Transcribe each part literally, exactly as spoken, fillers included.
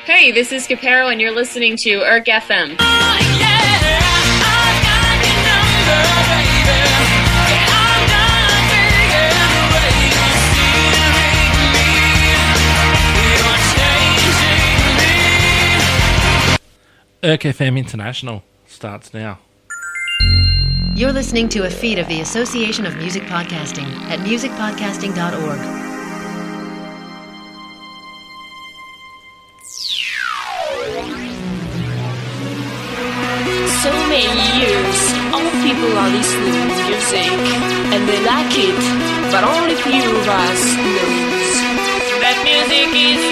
Hey, this is Capero, and you're listening to E R C F M. E R C F M International starts now. You're listening to a feed of the Association of Music Podcasting at music podcasting dot org. So many years, all people are listening to music, and they like it, but only few of us knows that music is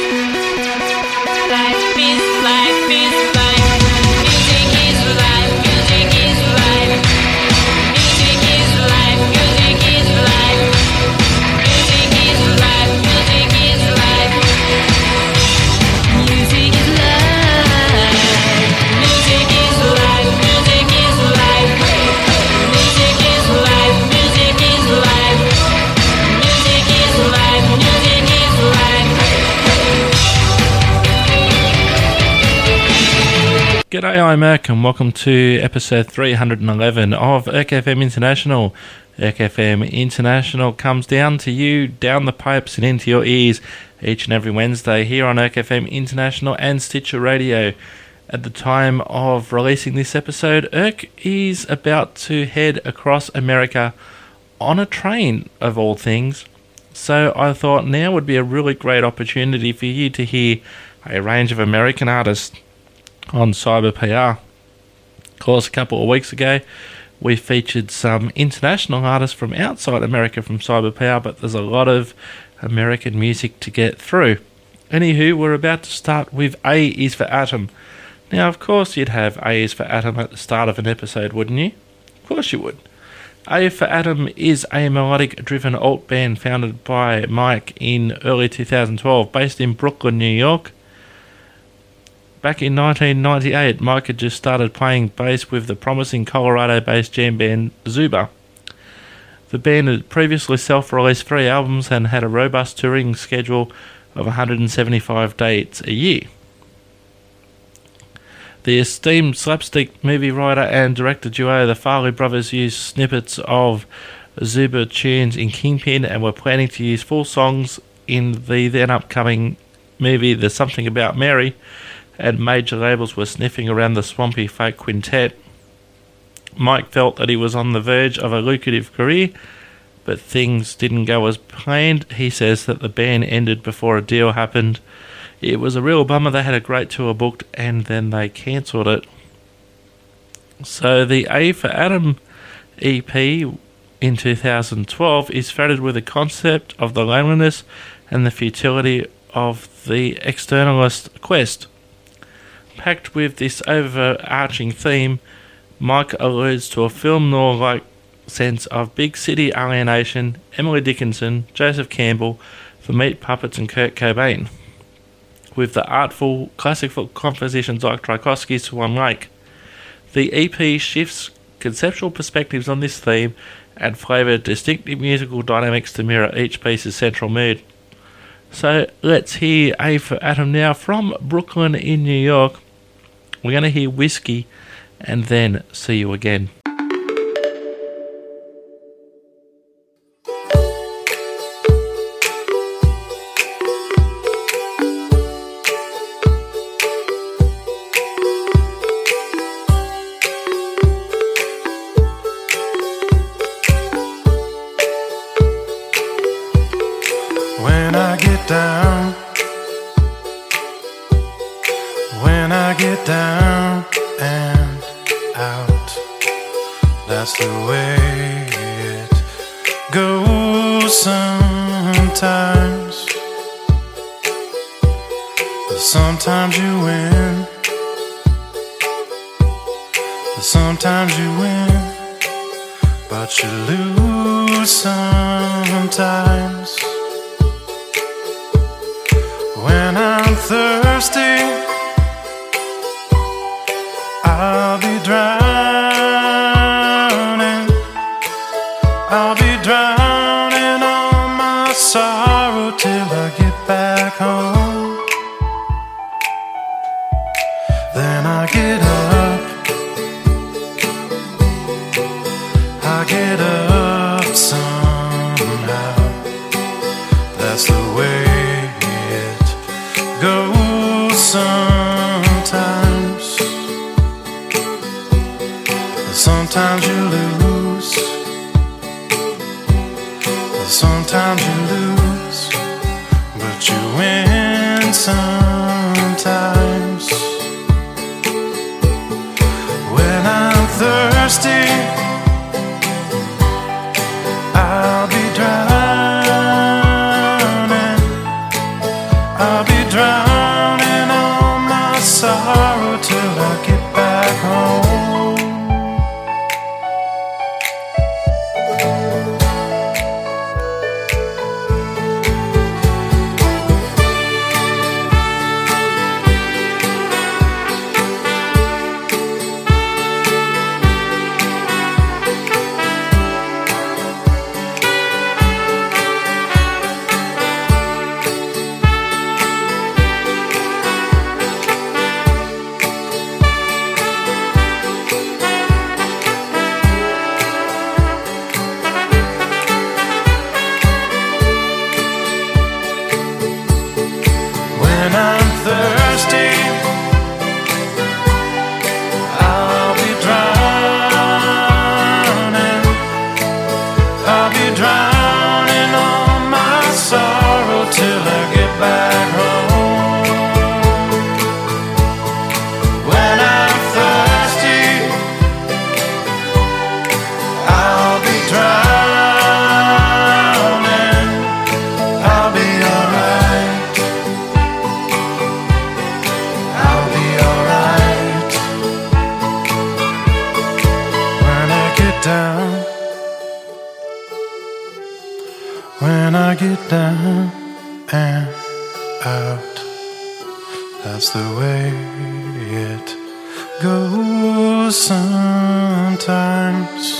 life is life is life. Music is life, music is life. Music is life, music is life. Music is life, music is life. Music is life. Music is life, music is life. Music is life, music is life. Music is life, music is life. G'day, I'm Merck, and welcome to episode three hundred eleven of E R C F M International. E R C F M International comes down to you, down the pipes and into your ears each and every Wednesday here on E R C F M International and Stitcher Radio. At the time of releasing this episode, E R C is about to head across America on a train, of all things. So I thought now would be a really great opportunity for you to hear a range of American artists on Cyber P R. Of course, a couple of weeks ago, we featured some international artists from outside America from Cyber P R, but there's a lot of American music to get through. Anywho, we're about to start with A is for Atom. Now, of course, you'd have A is for Atom at the start of an episode, wouldn't you? Of course you would. A for Atom is a melodic-driven alt band founded by Mike in early two thousand twelve, based in Brooklyn, New York. Back in nineteen ninety-eight, Mike had just started playing bass with the promising Colorado-based jam band Zuba. The band had previously self-released three albums and had a robust touring schedule of one hundred seventy-five dates a year. The esteemed slapstick movie writer and director duo, the Farley brothers, used snippets of Zuba tunes in Kingpin and were planning to use full songs in the then upcoming movie There's Something About Mary, and major labels were sniffing around the swampy fake quintet. Mike felt that he was on the verge of a lucrative career, but things didn't go as planned. He says that the band ended before a deal happened. It was a real bummer. They had a great tour booked and then they cancelled it. So the A for Atom E P in two thousand twelve is threaded with the concept of the loneliness and the futility of the externalist quest. Packed with this overarching theme, Mike alludes to a film noir-like sense of big city alienation, Emily Dickinson, Joseph Campbell, the Meat Puppets and Kurt Cobain, with the artful, classical compositions like Tchaikovsky's Swan Lake. The E P shifts conceptual perspectives on this theme and flavour distinctive musical dynamics to mirror each piece's central mood. So let's hear A for Atom now from Brooklyn in New York. We're going to hear Whiskey and then See You Again. When I get down, when I get down and out, that's the way it goes sometimes. Sometimes you win, sometimes you win, but you lose sometimes. When I'm thirsty, I'll be drowning, I'll be drowning all my sorrow till I get back home. That's the way it goes sometimes. Sometimes you lose. Sometimes you lose, but you win sometimes. When I'm thirsty, I'll be drowning. I'll be drowning all my sorrow till I get back home. When I get down and out, that's the way it goes sometimes.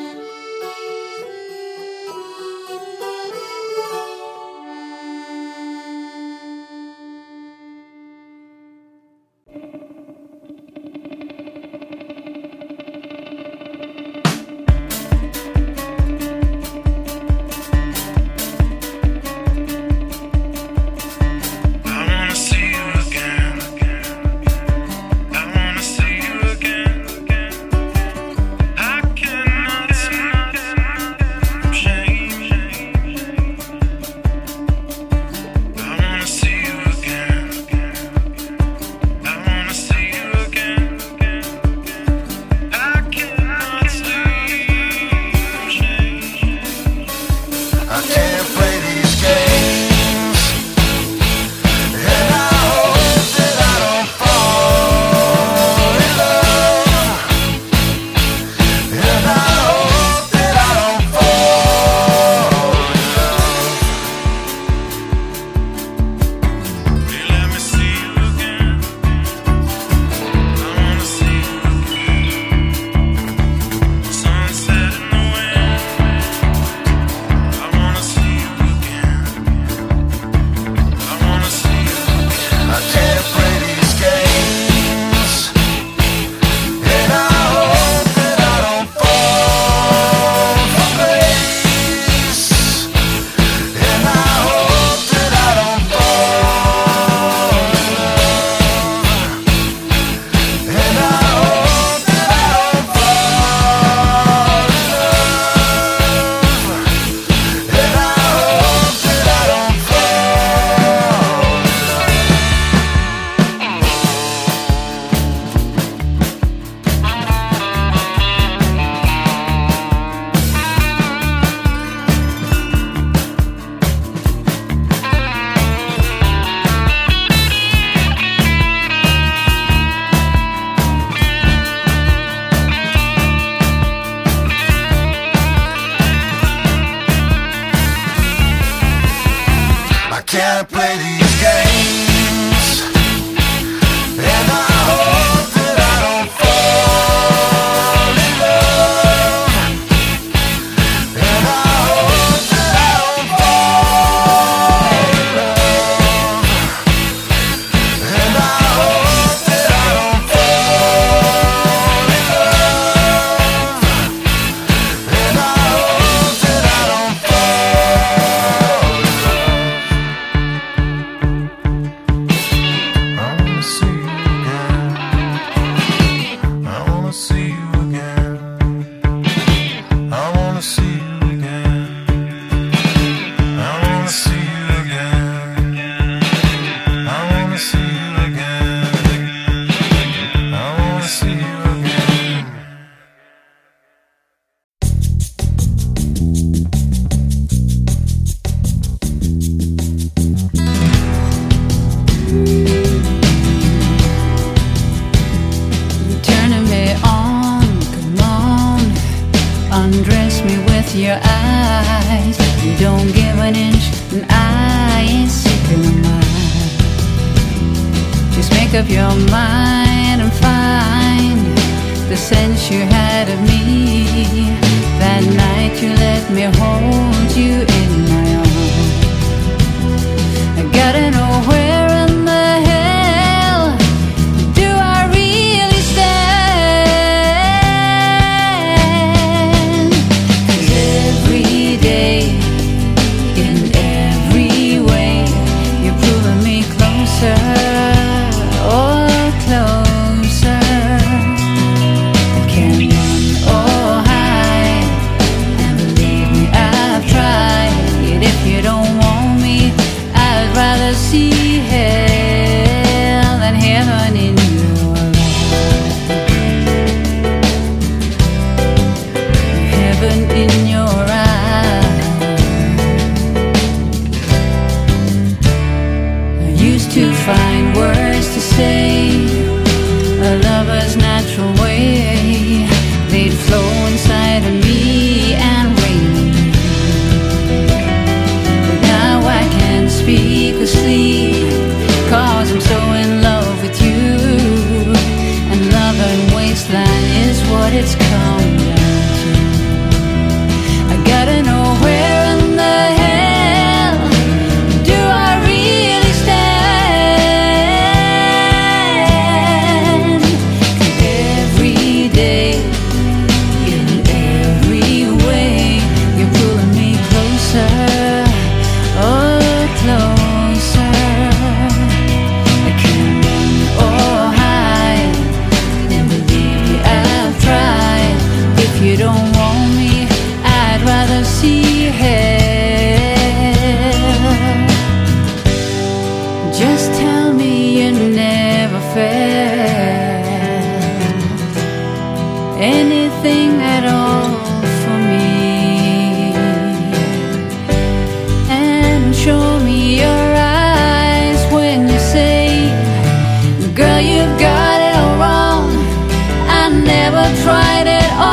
Can't play these games, and I hope that I don't fall in love, and I hope that I don't fall in love, and I hope that I don't fall in love, and I hope that I don't fall in love. make up your mind and find the sense you had of me. That night you let me hold you in my arms. I gotta know where in the hell do I really stand? 'Cause every day, in every way, you're pulling me closer, oh closer. I can't run or hide, and believe me, I've tried. If you don't want me, I'd rather see hell than heaven in your eyes. Heaven in your eyes. I used to find words to say, a lover's natural way. They'd flow inside of me and rain on me. But now I can't speak or sleep, 'cause I'm so in love with you. And love and wasteland is what it's come down to. I gotta know where in the hell do I really stand? 'Cause every day, in every way, you're pulling me closer, oh closer. I can't run or hide, and believe me, I've tried. If you don't want me, I'd rather see hell. Just tell me you never felt anything at all for me, and show me your eyes when you say, girl, you've got it all wrong. I never tried it all.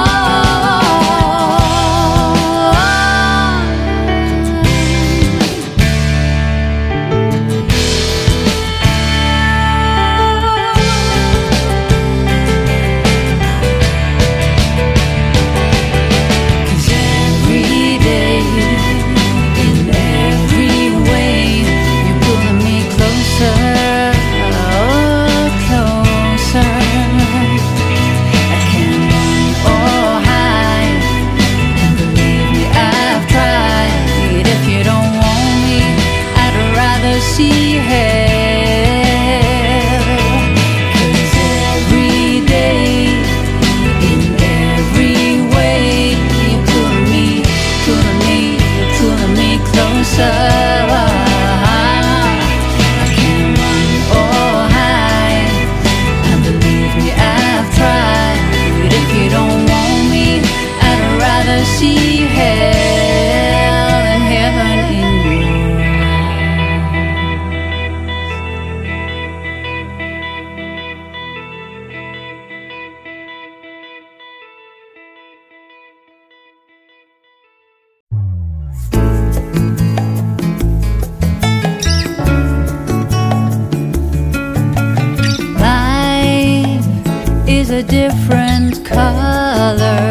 A different color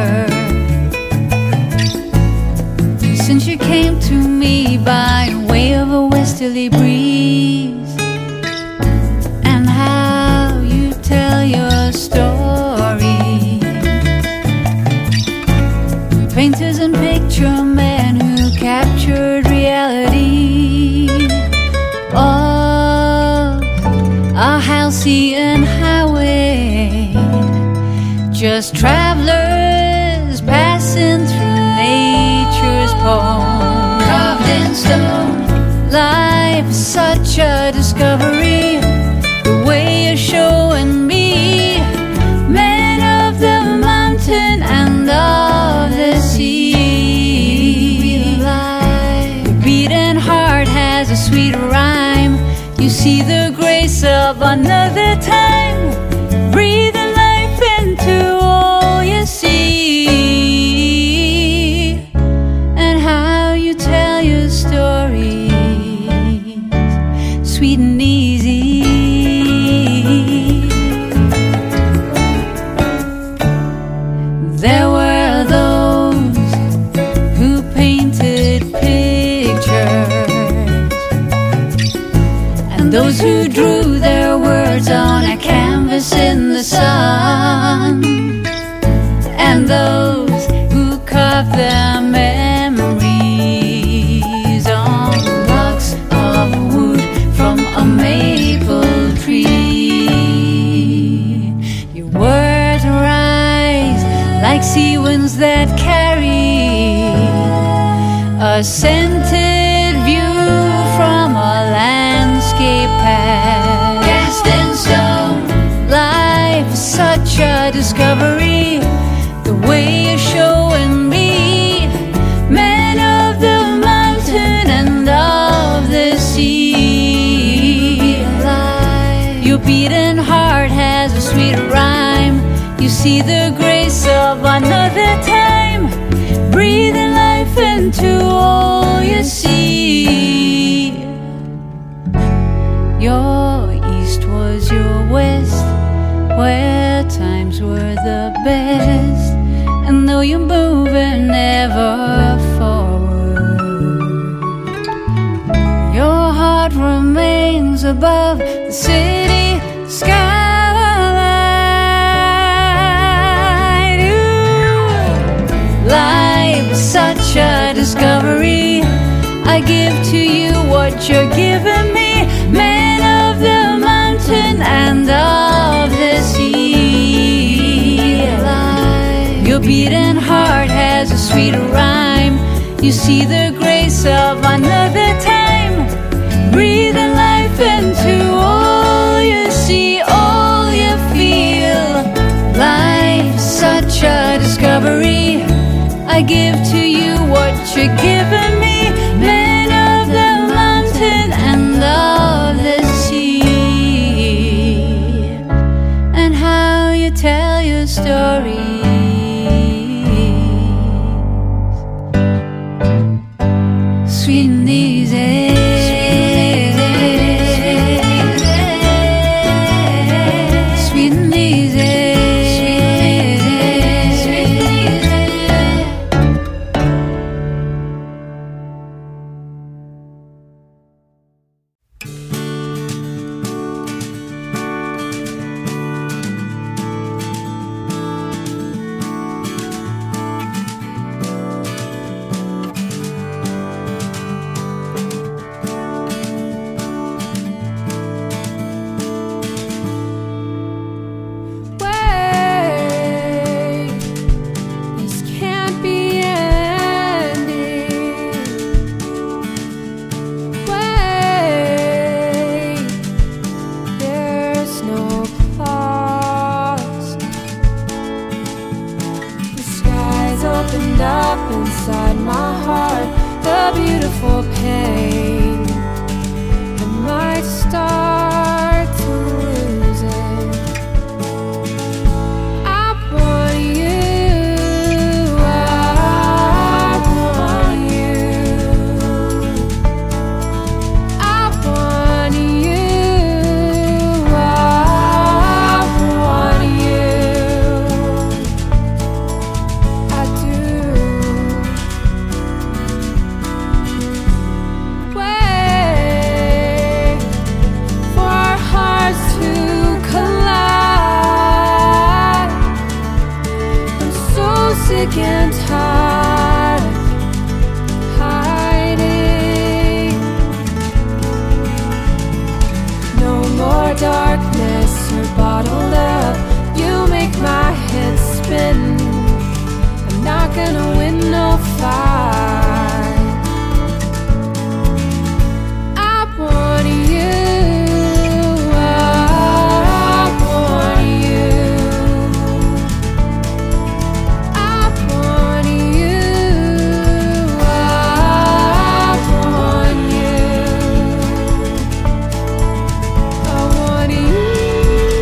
since you came to me by way of a westerly breeze, and how you tell your story. Painters and picture men who captured reality of a halcyon highway. Just travelers passing through nature's poem. Carved in stone, life is such a discovery. The way you're showing me, men of the mountain and of the sea. Your beating heart has a sweet rhyme. You see the grace of another time, breathing life into all you see, and how you tell your stories, sweet and easy. and those who drew their words on a canvas in the sun, and those who carved their memories on blocks of wood from a maple tree. Your words rise like sea winds that carry a scented view from a landscape past. Cast in stone, life is such a discovery. The way you're showing me, men of the mountain and of the sea. Your beating heart has a sweet rhyme. You see the grace of another time, breathing life into all you see. Your east was your west, where times were the best, and though you're moving ever forward, your heart remains above the city skyline. Ooh, life is such a discovery. I give to you what you're giving me, man of the mountain and of the sea. Your beating heart has a sweet rhyme. You see the grace of another time, breathing life into all you see, all you feel. Life is such a discovery. I give to you what you're giving me, man of the mountain and of the sea. And how you tell your story, sweet and easy. Sweet and easy.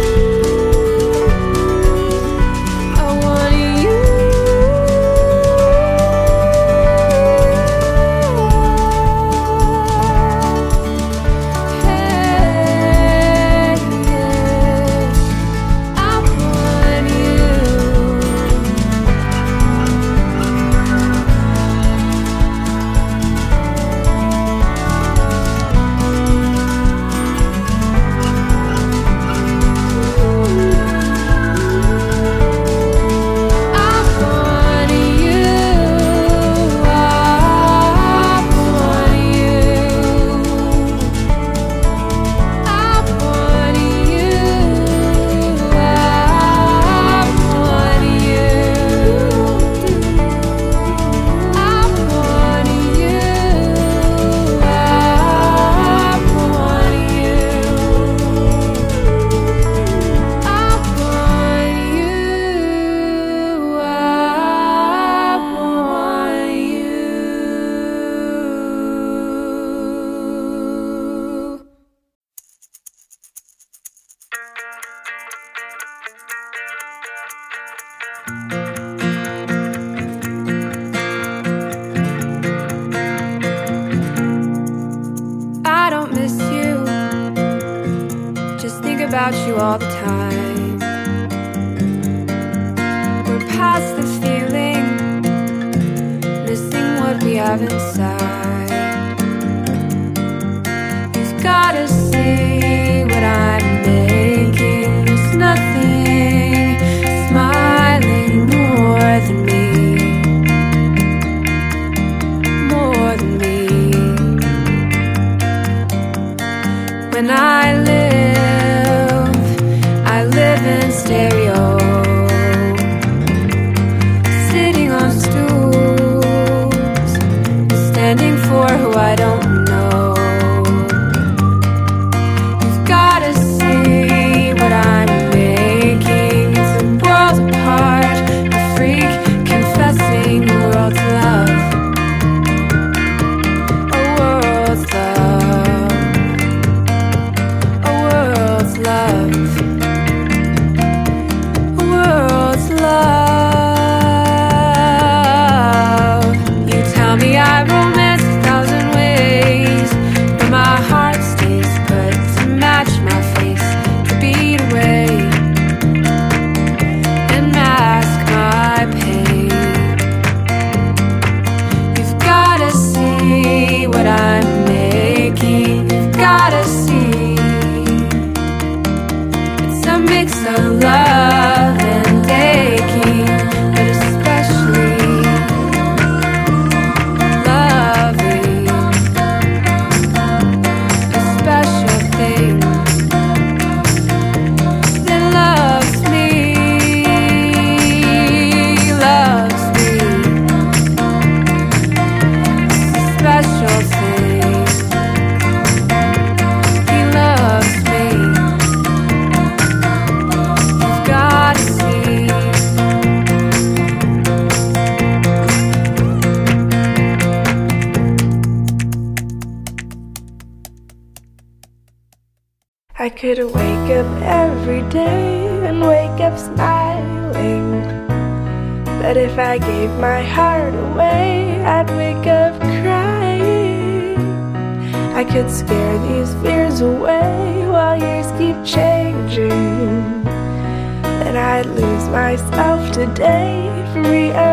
I want you. I don't miss you, just think about you all the time. We're past this feeling, missing what we have inside. You've gotta see what I'm making. There's nothing smiling more than me, more than me. When I live, I live in stereo, sitting on stools, standing for who I don't know. You've gotta see what I'm making. It's a world apart, a freak confessing a world's love, a world's love, a world's love, a world's love. You tell me I romance a thousand ways, but my heart stays put to match my face, to beat away and mask my pain. You've gotta see what I'm making. You've gotta see it's a mix of love and aching, but especially loving, a special thing that loves me, loves me, a special thing. He loves me. You've gotta see. I could wake up every day and wake up smiling, but if I gave my heart away, I'd wake up crying. I could scare these fears away while years keep changing, then I'd lose myself today from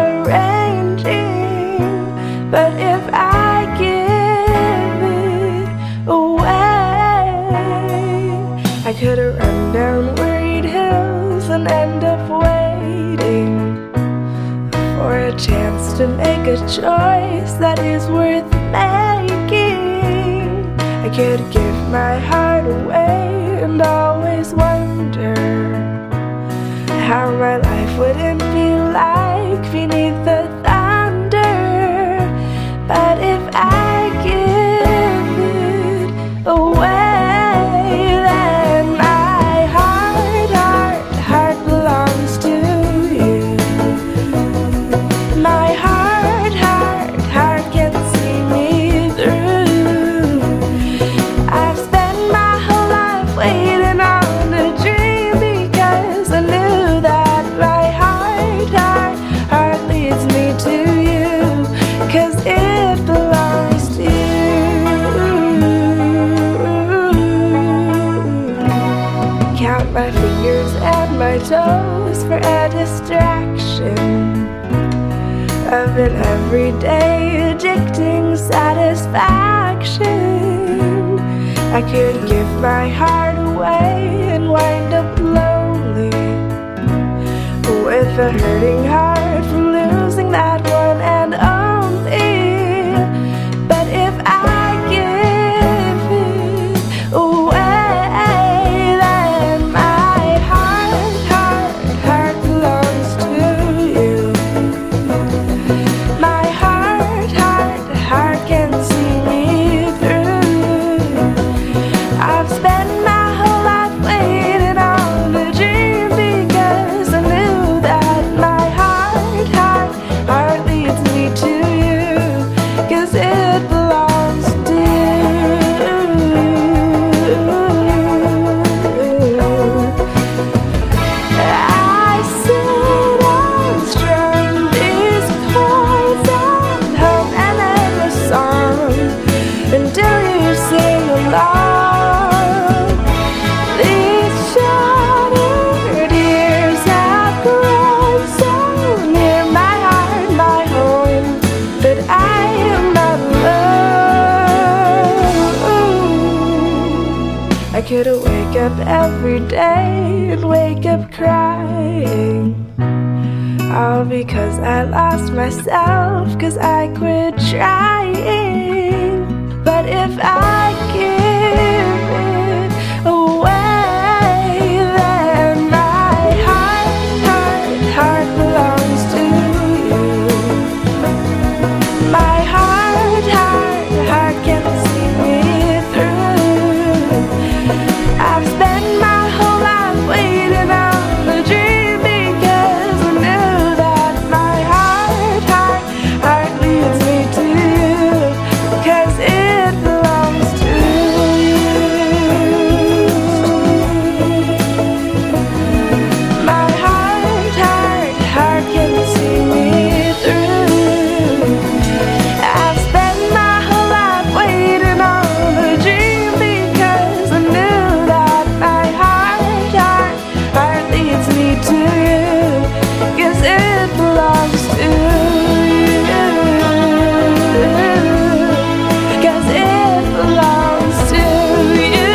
rearranging. But if I give it away, I could run down worried hills and end up waiting for a chance to make a choice that is worth making. I could give my heart away and always wonder how my life wouldn't be like beneath the thunder. But if I give it away, then my heart, heart, heart belongs to you. My heart, heart, heart can see me through. I've spent my whole life waiting on a dream because I knew that my heart, heart, heart leads me to you, 'cause it belongs to you. Count my fingers and my toes for a distraction of an everyday addicting satisfaction. I could give my heart away and wind up lonely, with a hurting heart from losing that one and only. But if I give it away, then my heart, heart, heart belongs to you. My heart, heart, heart can see me through. I've spent my whole life waiting on a dream because I knew that my heart, heart, heart leads me to you, 'cause it belongs to you. I sit on I could wake up every day and wake up crying. All because I lost myself, cause I quit trying. But if I give it away, then my heart, heart, heart belongs to you. My heart, heart, heart can see me through. I've spent my whole life waiting on the dream because I knew that my heart, heart, heart leads me to you. Cause it belongs to you. My heart, heart, heart can see me through. I've spent my whole life waiting on the dream because I knew that my heart, heart, heart leads me to you. Cause it belongs to you. Cause it belongs to you.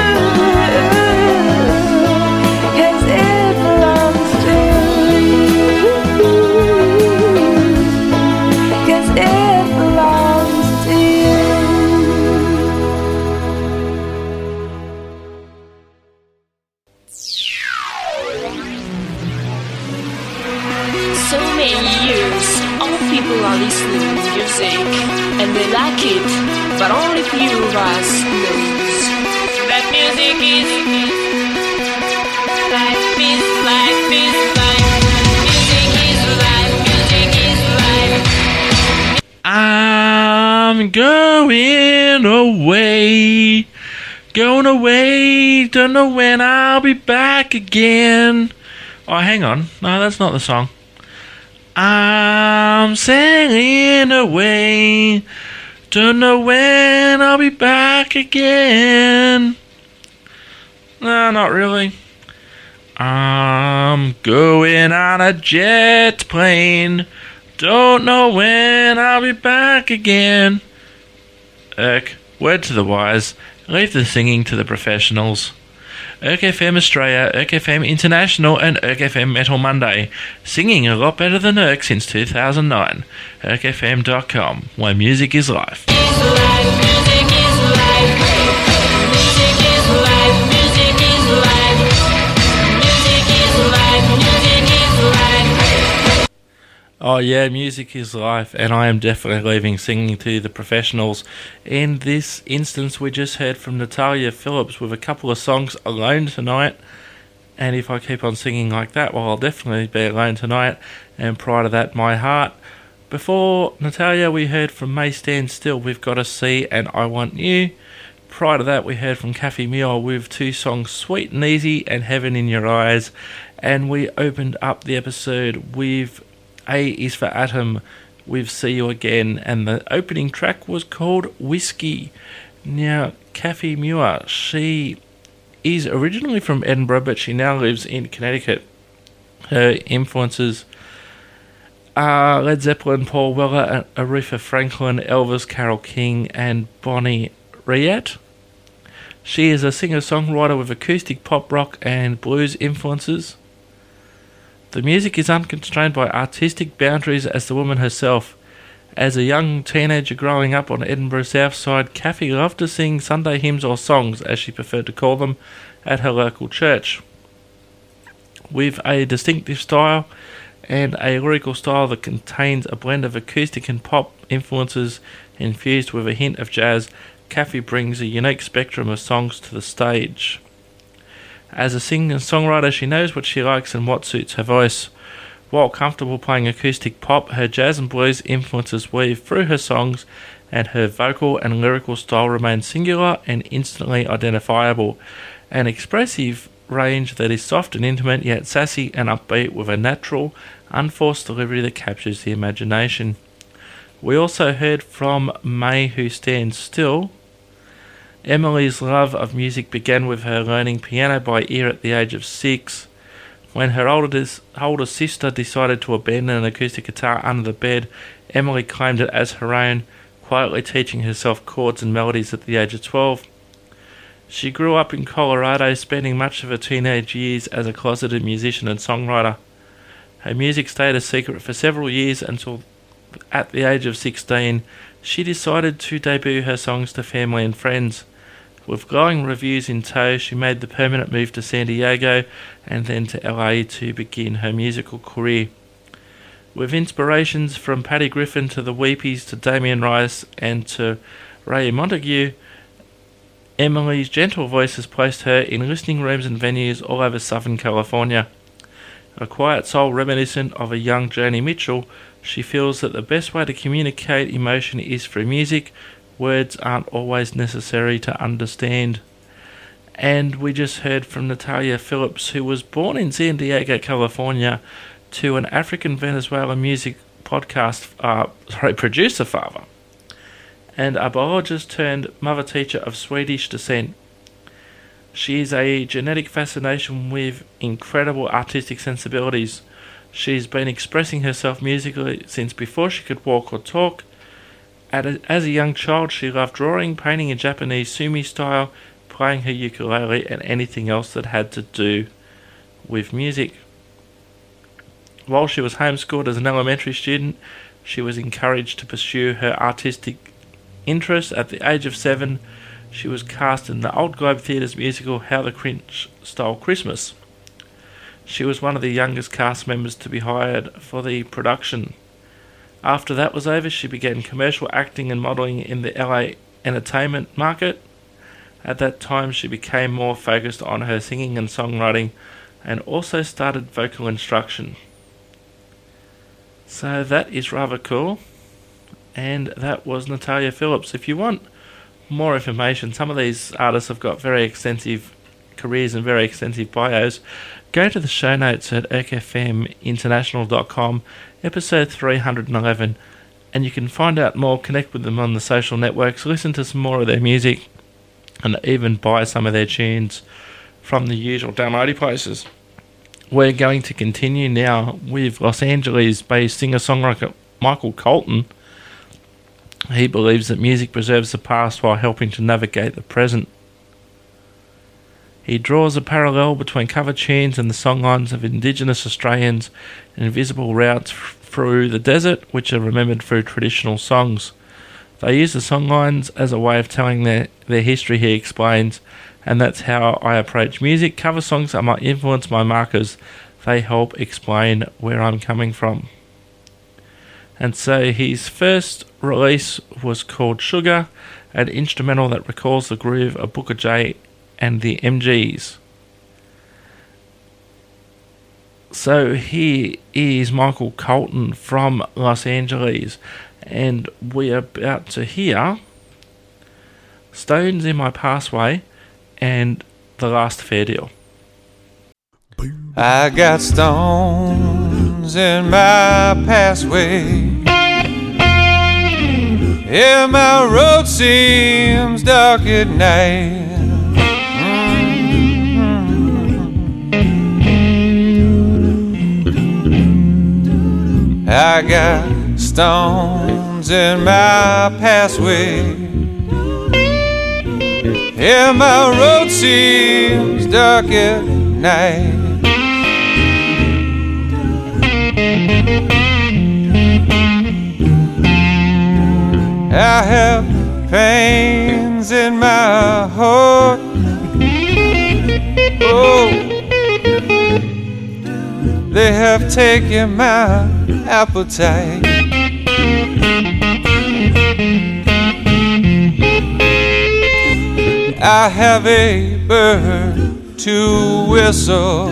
Cause it belongs to you. Cause it belongs to you. So many years, all people are listening to music, and they like it, but only few of us knows that music is life, is life, is life. Music is life, music is life. I'm going away, going away, don't know when I'll be back again. Oh, hang on. No, that's not the song. I'm sailing away, don't know when I'll be back again. No, not really. I'm going on a jet plane, don't know when I'll be back again. Erk, word to the wise, leave the singing to the professionals. Erk F M Australia, Erk F M International and Erk F M Metal Monday. Singing a lot better than Erk since two thousand nine. erk f m dot com, where music is life. Music is life, music is life. Music is life, music is life. Music is life, music is life. Oh yeah, music is life, and I am definitely leaving singing to the professionals. In this instance, we just heard from Natalia Phillips with a couple of songs, Alone Tonight, and if I keep on singing like that, well, I'll definitely be alone tonight, and prior to that, My Heart. Before Natalia, we heard from May Stand Still, We've Got to See, and I Want You. Prior to that, we heard from Kathy Muir with two songs, Sweet and Easy and Heaven in Your Eyes, and we opened up the episode with A is for Atom with See You Again, and the opening track was called Whiskey. Now, Kathy Muir, she is originally from Edinburgh, but she now lives in Connecticut. Her influences are Led Zeppelin, Paul Weller, Aretha Franklin, Elvis, Carole King, and Bonnie Raitt. She is a singer-songwriter with acoustic pop rock and blues influences. The music is unconstrained by artistic boundaries as the woman herself. As a young teenager growing up on Edinburgh's south side, Kathy loved to sing Sunday hymns or songs, as she preferred to call them, at her local church. With a distinctive style and a lyrical style that contains a blend of acoustic and pop influences infused with a hint of jazz, Kathy brings a unique spectrum of songs to the stage. As a singer-songwriter, she knows what she likes and what suits her voice. While comfortable playing acoustic pop, her jazz and blues influences weave through her songs, and her vocal and lyrical style remains singular and instantly identifiable. An expressive range that is soft and intimate, yet sassy and upbeat, with a natural, unforced delivery that captures the imagination. We also heard from May Who Stands Still. Emily's love of music began with her learning piano by ear at the age of six. When her older, older sister decided to abandon an acoustic guitar under the bed, Emily claimed it as her own, quietly teaching herself chords and melodies at the age of twelve. She grew up in Colorado, spending much of her teenage years as a closeted musician and songwriter. Her music stayed a secret for several years until, at the age of sixteen, she decided to debut her songs to family and friends. With glowing reviews in tow, she made the permanent move to San Diego and then to L A to begin her musical career. With inspirations from Patty Griffin to the Weepies to Damien Rice and to Ray Montague, Emily's gentle voice has placed her in listening rooms and venues all over Southern California. A quiet soul reminiscent of a young Joni Mitchell, she feels that the best way to communicate emotion is through music. Words aren't always necessary to understand. And we just heard from Natalia Phillips, who was born in San Diego, California, to an African Venezuelan music podcast, uh, sorry, producer father, and a biologist turned mother teacher of Swedish descent. She is a genetic fascination with incredible artistic sensibilities. She's been expressing herself musically since before she could walk or talk. As a young child, she loved drawing, painting in Japanese sumi style, playing her ukulele, and anything else that had to do with music. While she was homeschooled as an elementary student, she was encouraged to pursue her artistic interests. At the age of seven, she was cast in the Old Globe Theatre's musical How the Grinch Stole Christmas. She was one of the youngest cast members to be hired for the production. After that was over, she began commercial acting and modelling in the L A entertainment market. At that time, she became more focused on her singing and songwriting and also started vocal instruction. So that is rather cool. And that was Natalia Phillips. If you want more information, some of these artists have got very extensive careers and very extensive bios. Go to the show notes at erk f m international dot com, episode three hundred eleven, and you can find out more, connect with them on the social networks, listen to some more of their music, and even buy some of their tunes from the usual downloading places. We're going to continue now with Los Angeles-based singer-songwriter Michael Colton. He believes that music preserves the past while helping to navigate the present. He draws a parallel between cover tunes and the songlines of Indigenous Australians and invisible routes f- through the desert, which are remembered through traditional songs. They use the songlines as a way of telling their, their history, he explains, and that's how I approach music. Cover songs are my influence, my markers. They help explain where I'm coming from. And so his first release was called Sugar, an instrumental that recalls the groove of Booker J and the M Gs. So here is Michael Colton from Los Angeles, and we are about to hear Stones in My Pathway and The Last Fair Deal. I got stones in my pathway, and my road seems dark at night. Mm-hmm. I got stones in my pathway, and my road seems dark at night. I have pains in my heart. Oh, they have taken my appetite. I have a bird to whistle,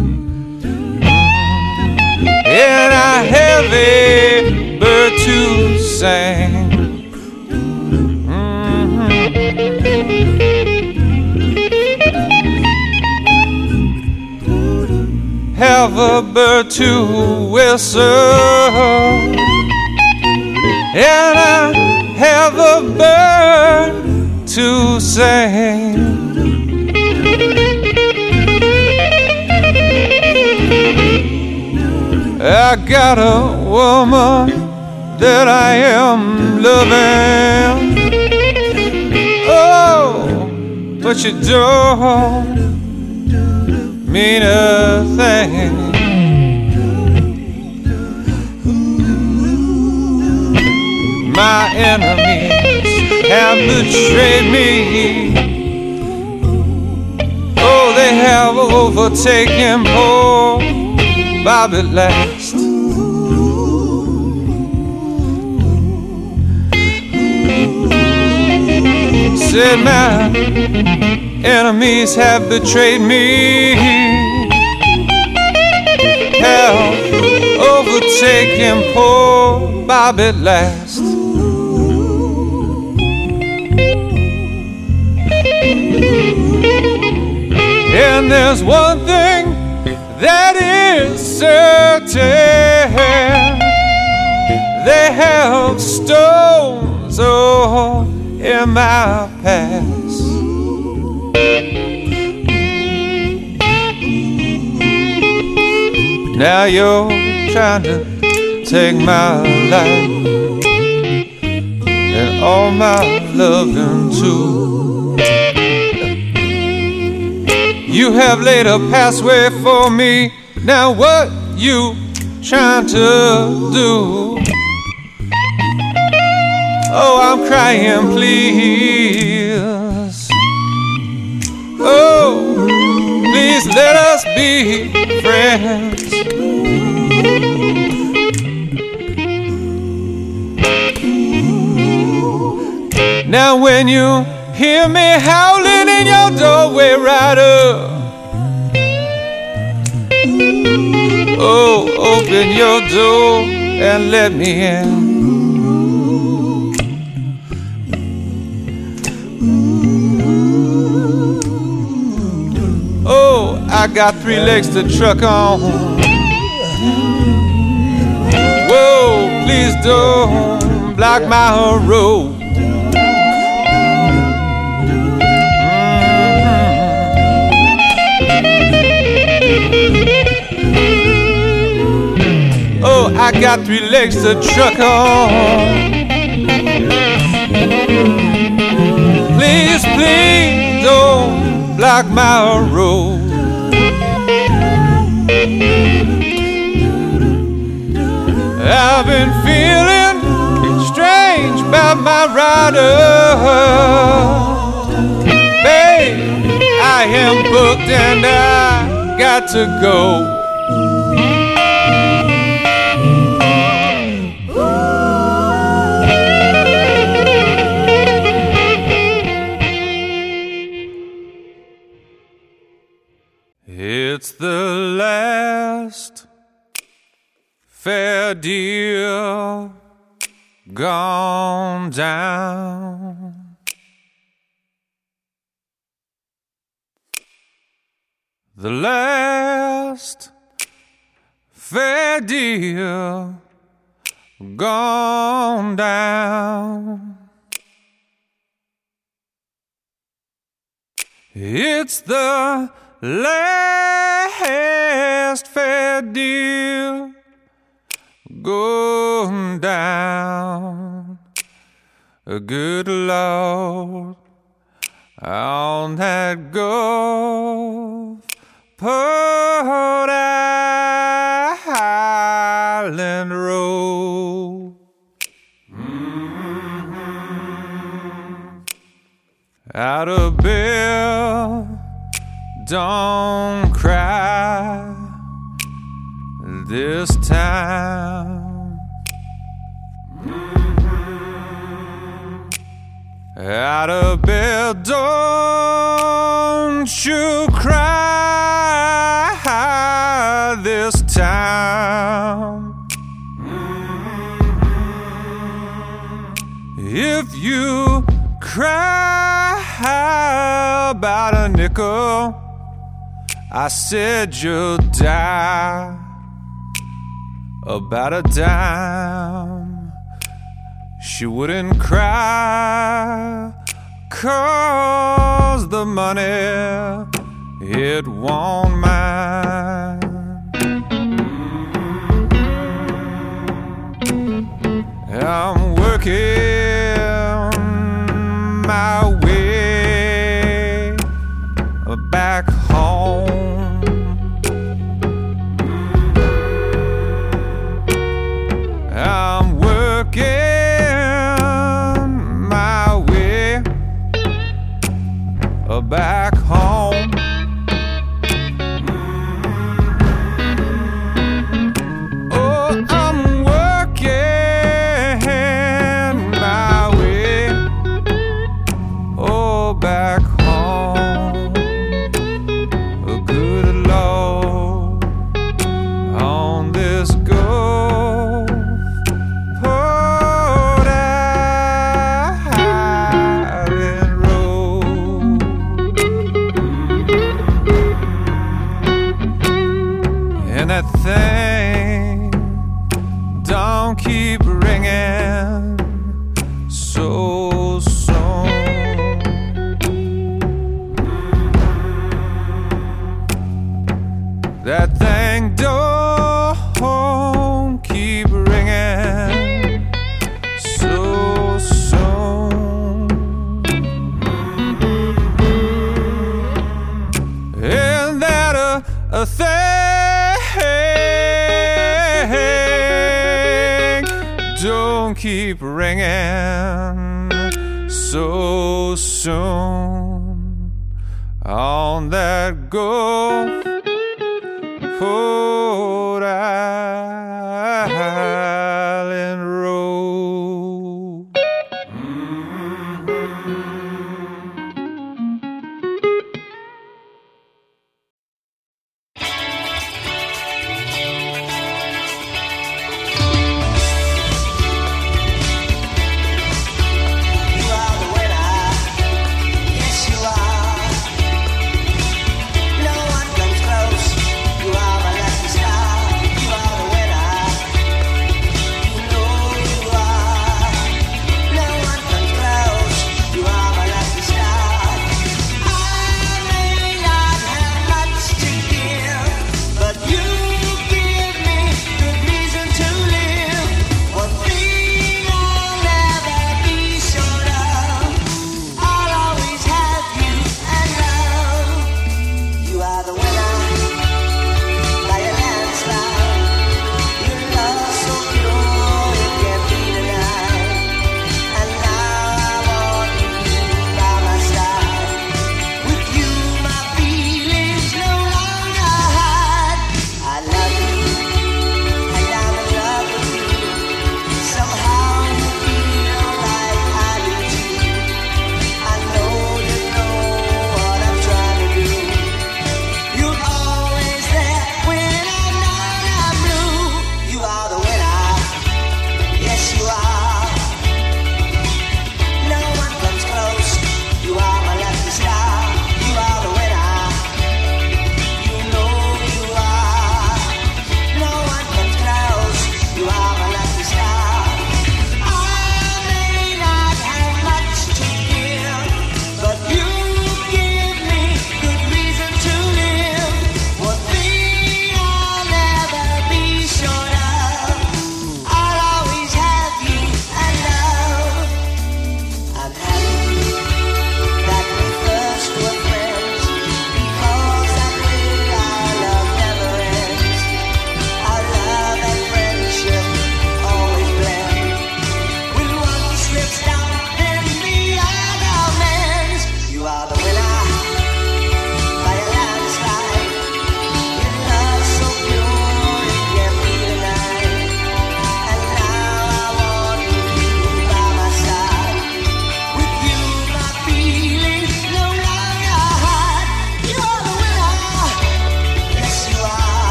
and I have a bird to sing. Have a bird to whistle, and I have a bird to sing. I got a woman that I am loving, oh, but you don't mean a thing. My enemies have betrayed me. Oh, they have overtaken poor Bobby last. Said my enemies have betrayed me, have overtaken poor Bobby last. And there's one thing that is certain, they have stones oh, in my past. Now you're trying to take my life and all my loving too. You have laid a pathway for me. Now what you trying to do? Oh, I'm crying, please. Oh, please let us be friends. Now when you hear me howling in your doorway, rider, oh, open your door and let me in. Oh, I got three legs to truck on. Whoa, please don't block my road. Oh, I got three legs to truck on. Please, please don't block my road. I've been feeling strange about my rider. Babe, I am booked and I got to go. It's the last fair deal gone down. The last fair deal gone down. It's the last fair deal going down. A good Lord on that Gulfport Island road. Mm-hmm. Out of bell, don't cry this time. Mm-hmm. Out of bed, don't you cry this time. Mm-hmm. If you cry about a nickel, I said you'll die about a dime. She wouldn't cry, 'cause the money, it won't mind. I'm working my way back home. I'm working my way back home. Oh, I'm working my way oh back home. Oh, good Lord, on this Gulf Port Island road. And that thing don't keep ringing so soon. That thing don't keep ringing so soon. And that a, a thing don't keep ringing so soon on that Gulf Port Island road.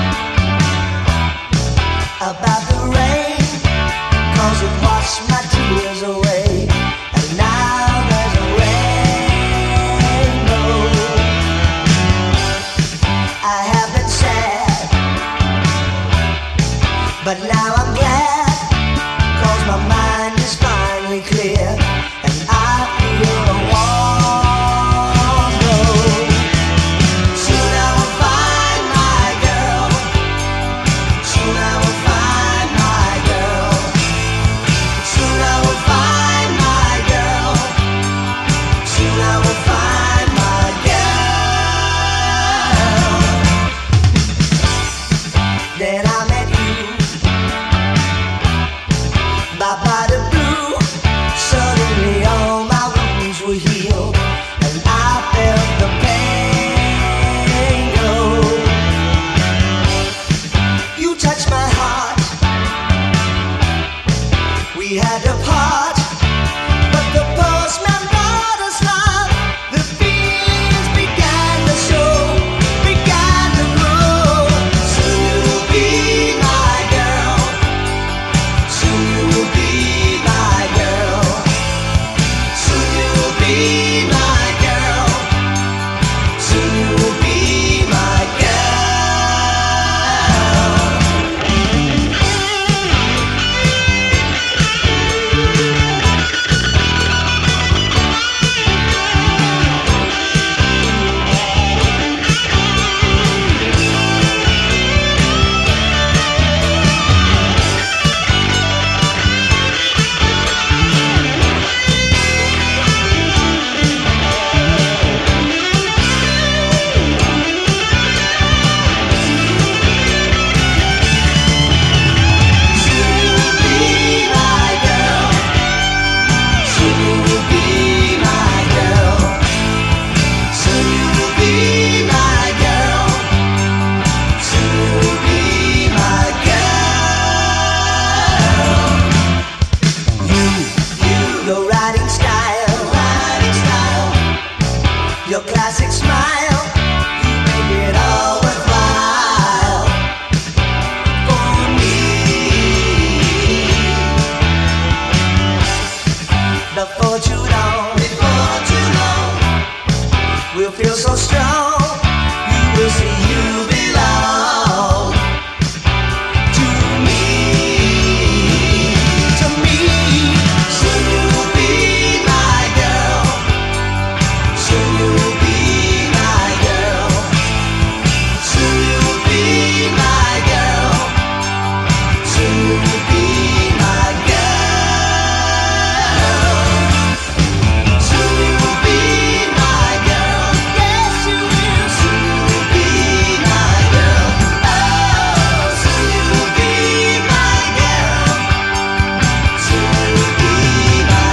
About the rain, 'cause it washed my tears. Out by the blue, suddenly all my wounds were healed, and I felt the pain go. You touched my heart, we had to part, but the postman brought us love. The feelings began to show, began to grow. Soon you will be my girl, soon you will be my girl, soon you will be my girl, soon you will be my girl. Your classic smile, you make it all worthwhile for me. Before too long, before too long, we'll feel so strong. You will see you belong to me, to me. Soon you will be my girl, soon you will be my girl, soon you will be my girl, soon you will be my girl, soon you will be my girl, yes you will, soon you will be my girl, oh, soon you will be my girl, soon you will be my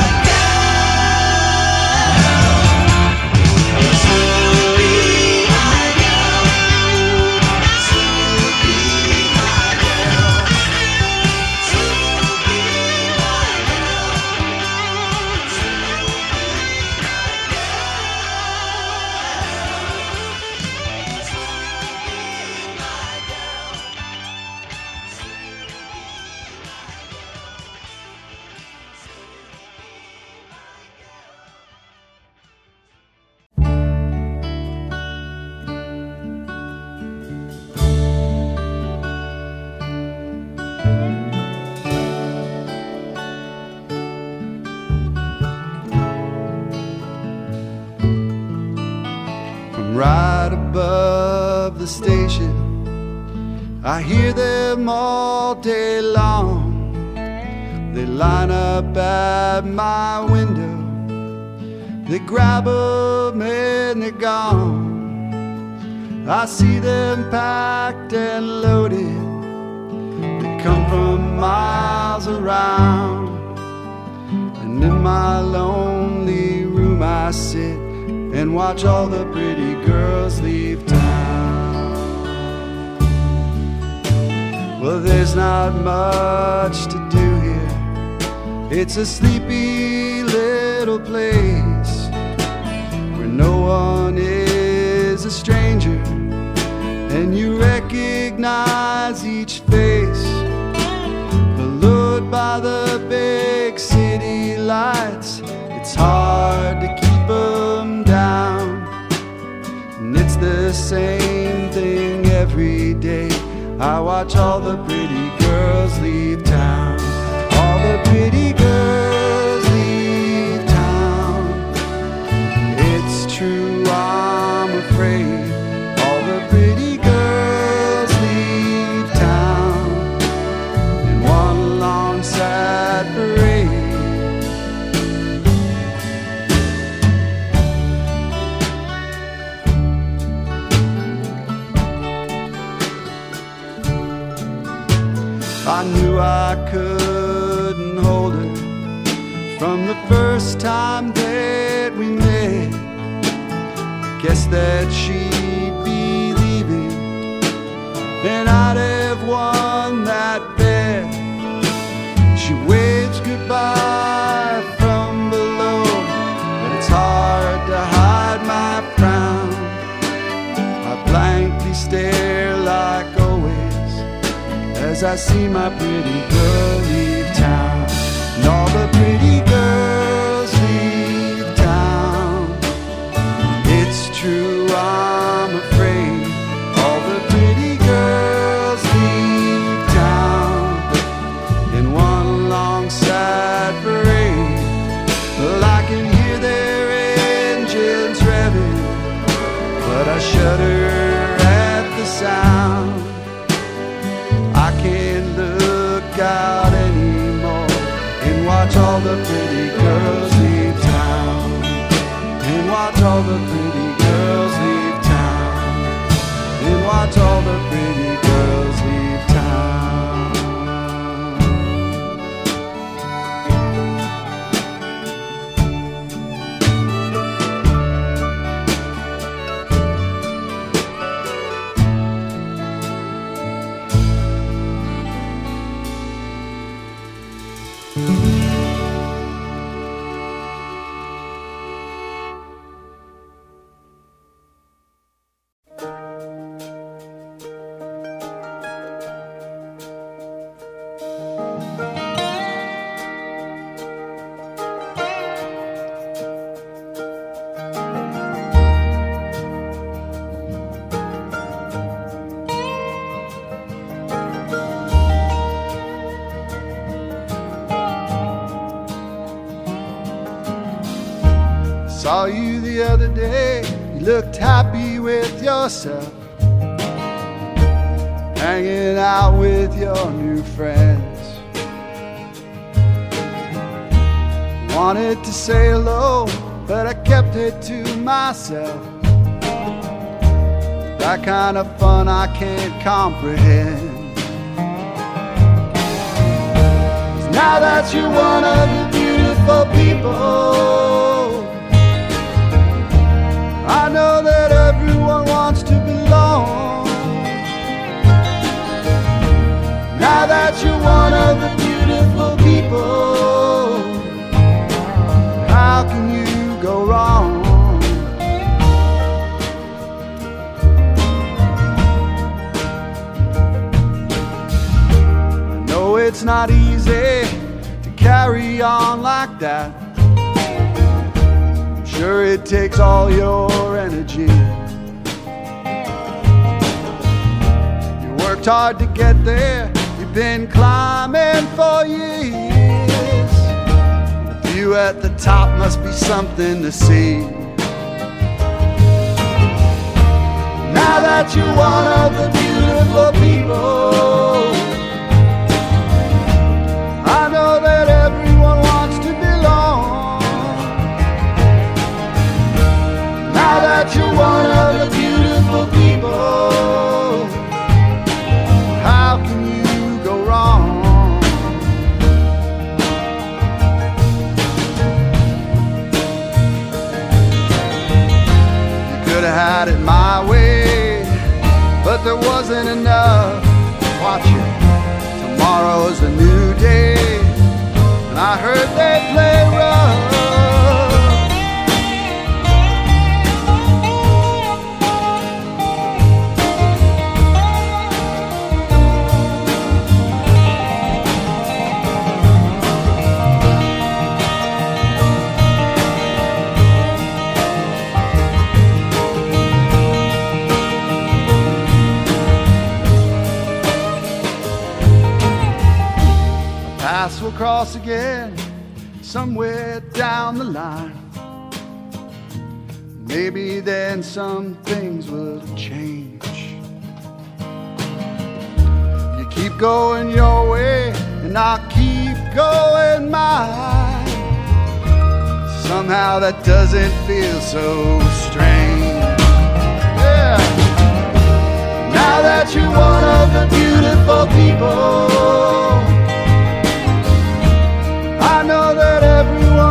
From right above the station, I hear them all day long. They line up at my window, they grab 'em and they're gone. I see them packed and loaded, they come from miles around. And in my lonely room I sit and watch all the pretty girls leave town. Well, there's not much to do here, it's a sleepy little place where no one is a stranger and you recognize each face. But look by the big city lights, it's hard to keep them down. And it's the same thing every day, I watch all the pretty girls leave town. All the pretty girls leave town. It's true, I'm afraid. All the pretty girls leave town in one long sad parade. from the first time that we met. Guess that she'd be leaving, and I'd have won that bet. She waves goodbye from below, but it's hard to hide my frown. I blankly stare like always as I see my pretty girl leave town. And all the pretty girls leave town. It's true, I'm afraid all the pretty girls leave town in one long sad parade. Well, I can hear their engines revving, but I shudder at the sound. I can't look out anymore and watch all the pretty girls leave town. And watch all the pretty girls leave town. And watch all the pretty girls leave town. Saw you the other day, you looked happy with yourself, hanging out with your new friends. Wanted to say hello, but I kept it to myself. That kind of fun I can't comprehend. 'Cause now that you're one of the beautiful people, I know that everyone wants to belong. Now that you're one of the beautiful people, how can you go wrong? I know it's not easy to carry on like that. Sure, it takes all your energy. You worked hard to get there, you've been climbing for years. The view at the top must be something to see. Now that you're one of the beautiful people, I know that everyone wants to belong. Now that you're one of the beautiful people, how can you go wrong? You could have had it my way, but there wasn't enough. Watch it, tomorrow's a new day, and I heard they play rough. Paths will cross again somewhere down the line. Maybe then some things will change. You keep going your way and I'll keep going mine. Somehow that doesn't feel so strange. Yeah. Now that you're one of the beautiful people, I know that everyone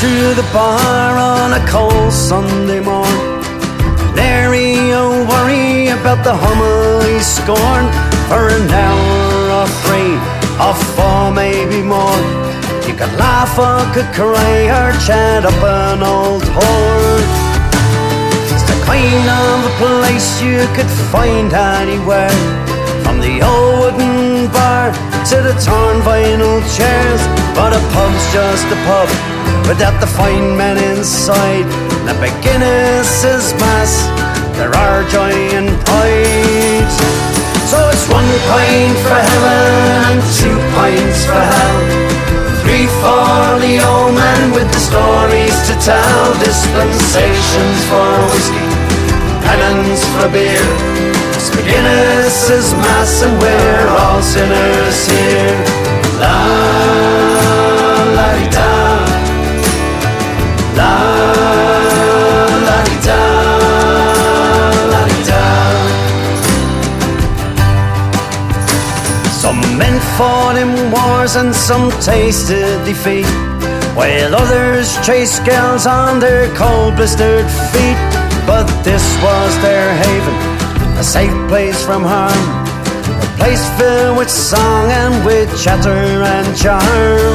through the bar on a cold Sunday morn. Nary a worry about the homily scorn. For an hour or three or four, maybe more, you could laugh or could cry or chat up an old whore. It's the kind of a place you could find anywhere, from the old wooden bar to the torn vinyl chairs. But a pub's just a pub without the fine men inside. The Guinness's mass, there are joy and pride. So it's one pint for heaven and two pints for hell, three for the old man with the stories to tell, dispensations for whiskey, penance for beer. It's Guinness's mass and we're all sinners here. La la di da, la la di da, la di da. Some men fought in wars and some tasted defeat, while others chased girls on their cold blistered feet. But this was their haven, a safe place from harm, a place filled with song and with chatter and charm.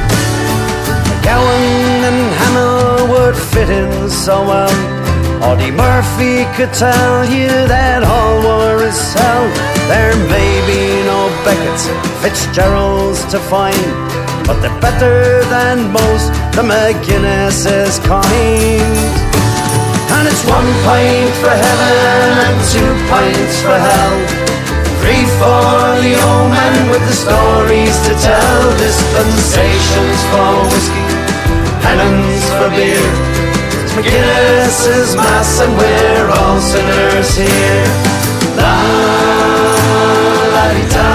McGowan and Hamill would fit in so well. Audie Murphy could tell you that all war is hell. There may be no Beckett's, Fitzgeralds to find, but they're better than most, the McGuinness is kind. And it's one pint for heaven and two pints for hell, three for the old man with the stories to tell, dispensations for whiskey, penance for beer. It's McGuinness's mass and we're all sinners here. La la di da,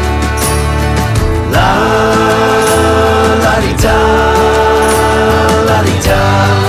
la la di da, la di da.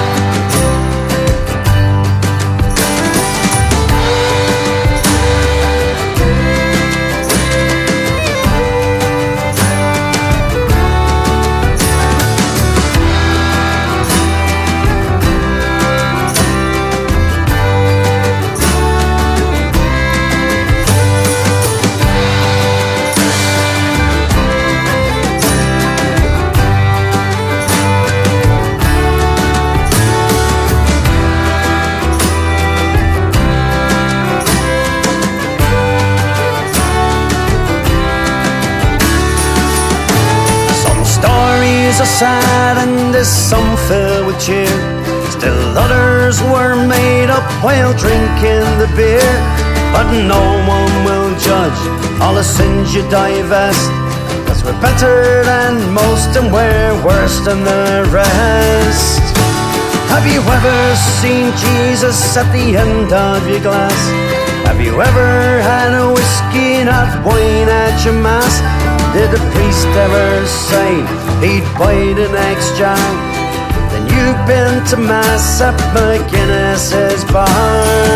Are sad and there's some filled with cheer, still others were made up while drinking the beer. But no one will judge all the sins you divest, 'cause we're better than most and we're worse than the rest. Have you ever seen Jesus at the end of your glass? Have you ever had a whiskey, not wine, at your mass? Did the priest ever say he'd buy the next jar? Then you've been to mass at McGuinness's bar.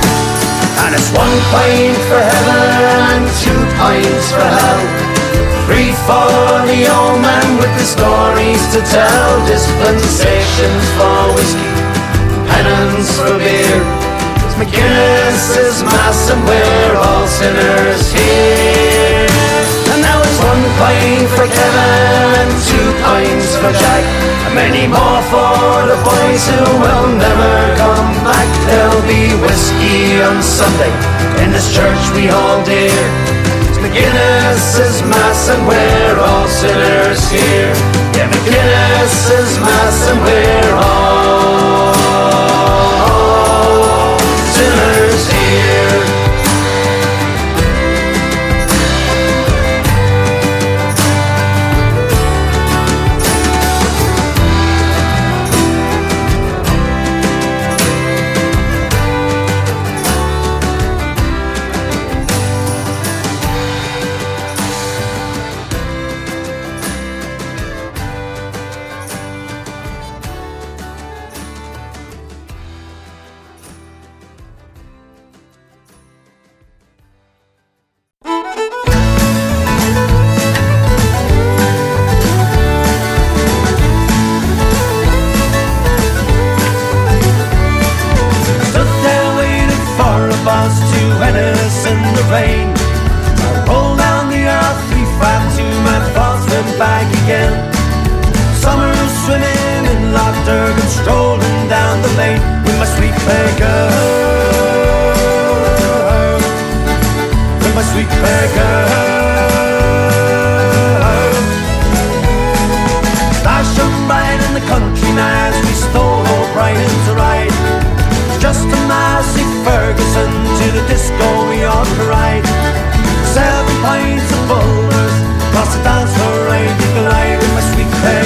And it's one pint for heaven and two pints for hell, three for the old man with the stories to tell, dispensations for whiskey, penance for beer. It's McGuinness's mass and we're all sinners here. And now it's one pint for Kevin and two pints for Jack, and many more for the boys who will never come back. There'll be whiskey on Sunday in this church we hold dear. It's McGuinness's mass and we're all sinners here. Yeah, McGuinness's mass and we're all sinners here. Claire girl. Stars shone bright in the country now as we stole O'Brien to ride. Just a Massey Ferguson to the disco we all cried. Seven pints of boulders across the dance floor right to glide with my sweet Claire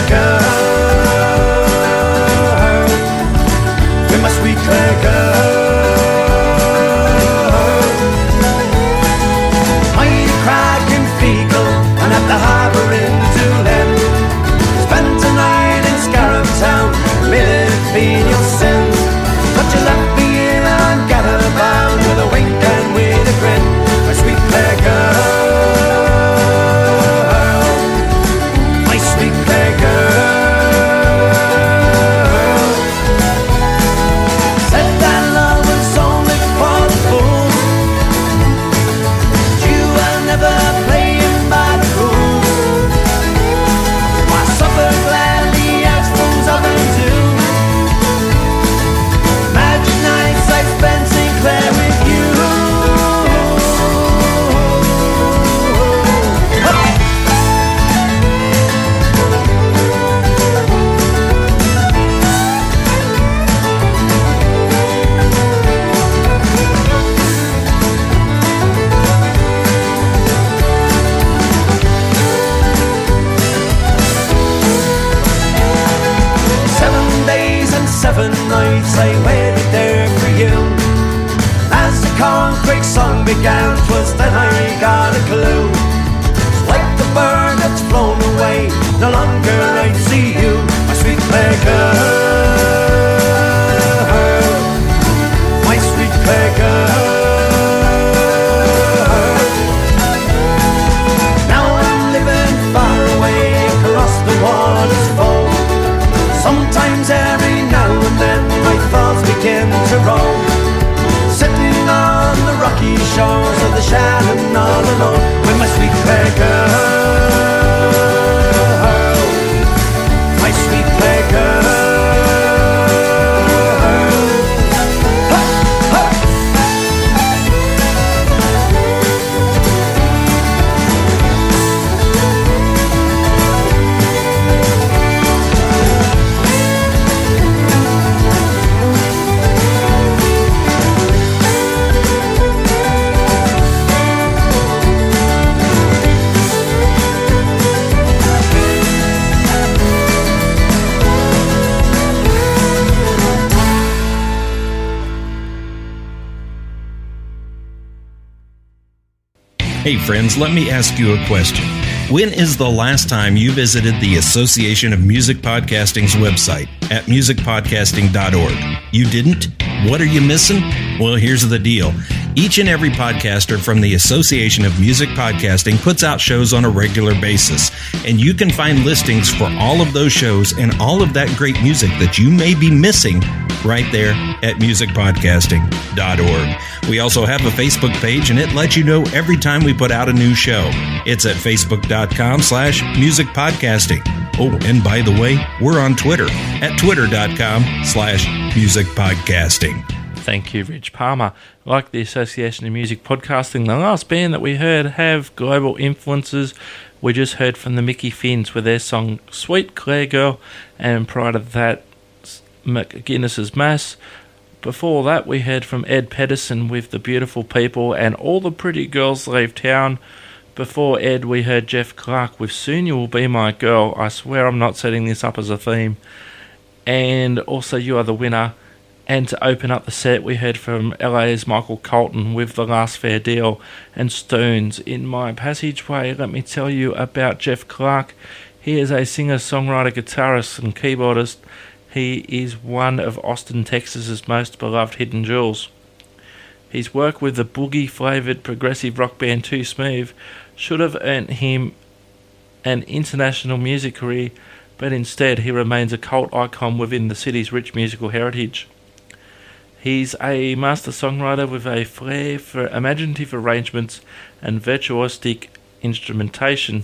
girl. With my sweet Claire girl. Mighty Crack in Feagle and at the harbour in Doolin. Spent a night in Scarab Town, million venial sins. But you left me in on gather bound with a wink and with a grin. My sweet Claire girl, my sweet Claire girl. Said that love was only for the fools. You will never play by the rules. I suffer gladly as fools often do. Magic nights I spent Sinclair with you. Seven days and seven nights I waited there for you. As the Corncrake song began, 'twas then I got a clue. Like the bird that's flown away, no longer I see you, my sweet Claire girl, my sweet Claire girl. Now I'm living far away across the water's foam. Sometimes every now and then my thoughts begin to roam. Sitting on the rocky shores of the Shannon all alone with my sweet Claire girl, my sweet Claire girl. Ha, ha. Hey friends, let me ask you a question. When is the last time you visited the Association of Music Podcasting's website at music podcasting dot org? You didn't? What are you missing? Well, here's the deal. Each and every podcaster from the Association of Music Podcasting puts out shows on a regular basis, and you can find listings for all of those shows and all of that great music that you may be missing right there at music podcasting dot org. We also have a Facebook page, and it lets you know every time we put out a new show. It's at facebook.com slash musicpodcasting. Oh, and by the way, we're on Twitter at twitter.com slash musicpodcasting. Thank you, Rich Palmer. Like the Association of Music Podcasting, the last band that we heard have global influences. We just heard from the Mickey Finns with their song Sweet Claire Girl, and prior to that, McGuinness's Mass. Before that, we heard from Ed Pedersen with The Beautiful People and All the Pretty Girls Leave Town. Before Ed, we heard Jeff Clark with Soon You Will Be My Girl. I swear I'm not setting this up as a theme. And also You Are the Winner. And to open up the set, we heard from L A's Michael Colton with The Last Fair Deal and Stones. In my passageway, let me tell you about Jeff Clark. He is a singer, songwriter, guitarist and keyboardist. He is one of Austin, Texas's most beloved hidden jewels. His work with the boogie-flavoured progressive rock band Too Smooth should have earned him an international music career, but instead he remains a cult icon within the city's rich musical heritage. He's a master songwriter with a flair for imaginative arrangements and virtuosic instrumentation.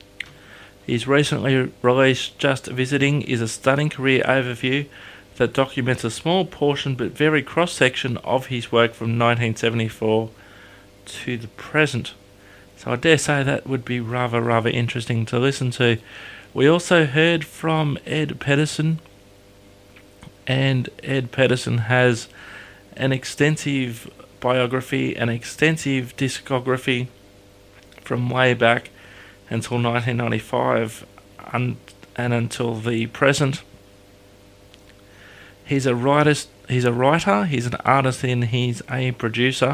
His recently released Just Visiting is a stunning career overview that documents a small portion but very cross-section of his work from nineteen seventy-four to the present. So I dare say that would be rather, rather interesting to listen to. We also heard from Ed Pedersen, and Ed Pedersen has an extensive biography, an extensive discography from way back until nineteen ninety-five un- and until the present. He's a writer, he's a writer, he's an artist, and he's a producer.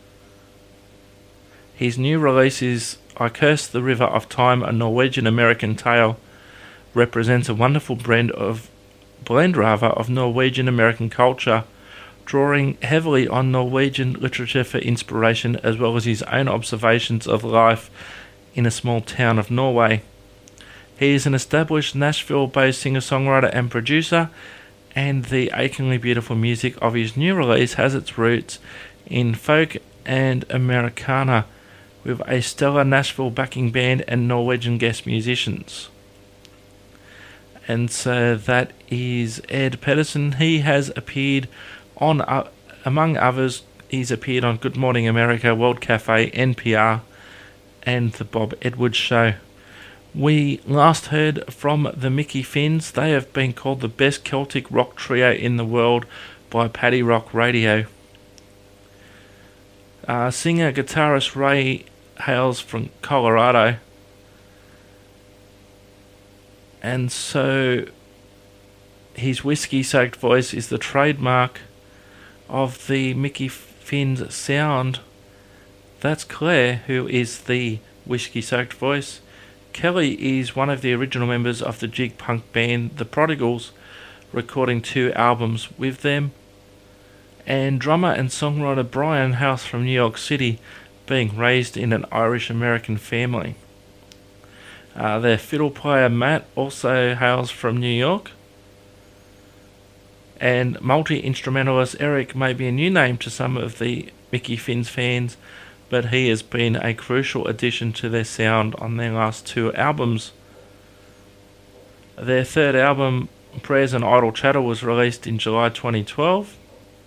His new release is I Curse the River of Time, a Norwegian-American tale, represents a wonderful blend of blend rather of Norwegian-American culture, drawing heavily on Norwegian literature for inspiration, as well as his own observations of life in a small town of Norway. He is an established Nashville-based singer-songwriter and producer, and the achingly beautiful music of his new release has its roots in folk and Americana, with a stellar Nashville backing band and Norwegian guest musicians. And so that is Ed Pedersen. He has appeared on, uh, among others, he's appeared on Good Morning America, World Cafe, N P R, and The Bob Edwards Show. We last heard from the Mickey Finns. They have been called the best Celtic rock trio in the world by Paddy Rock Radio. Uh, singer-guitarist Ray hails from Colorado. And so his whiskey-soaked voice is the trademark of the Mickey Finn's sound. That's Claire, who is the whiskey-soaked voice. Kelly is one of the original members of the jig punk band The Prodigals, recording two albums with them. And drummer and songwriter Brian hails from New York City, being raised in an Irish-American family. Uh, their fiddle player Matt also hails from New York. And multi-instrumentalist Eric may be a new name to some of the Mickey Finn's fans, but he has been a crucial addition to their sound on their last two albums. Their third album, Prayers and Idle Chatter, was released in July twenty twelve.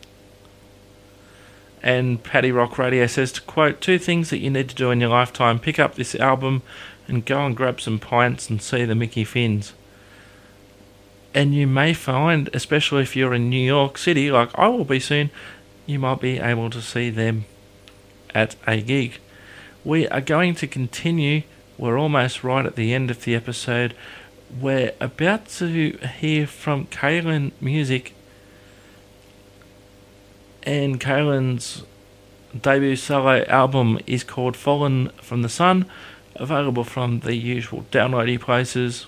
And Paddy Rock Radio says, to quote, two things that you need to do in your lifetime: pick up this album and go and grab some pints and see the Mickey Finns. And you may find, especially if you're in New York City, like I will be soon, you might be able to see them at a gig. We are going to continue. We're almost right at the end of the episode. We're about to hear from Kaylin Music, and Kaylin's debut solo album is called Fallen from the Sun, available from the usual downloady places.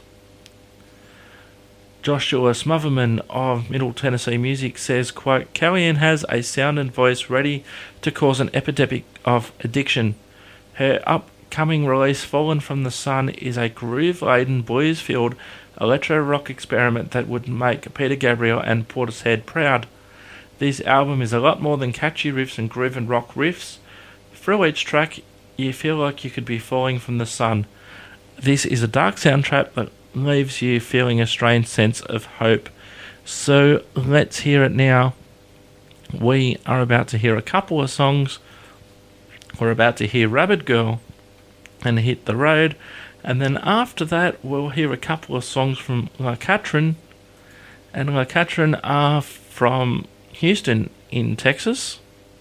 Joshua Smotherman of Middle Tennessee Music says, quote, Kellyanne has a sound and voice ready to cause an epidemic of addiction. Her upcoming release, Fallen from the Sun, is a groove-laden, blues-filled electro-rock experiment that would make Peter Gabriel and Portishead proud. This album is a lot more than catchy riffs and groove and rock riffs. Through each track, you feel like you could be falling from the sun. This is a dark soundtrack that leaves you feeling a strange sense of hope. So let's hear it now. We are about to hear a couple of songs. We're about to hear Rabbit Girl and Hit the Road, and then after that we'll hear a couple of songs from La Catherine, and La Catherine are from Houston in Texas.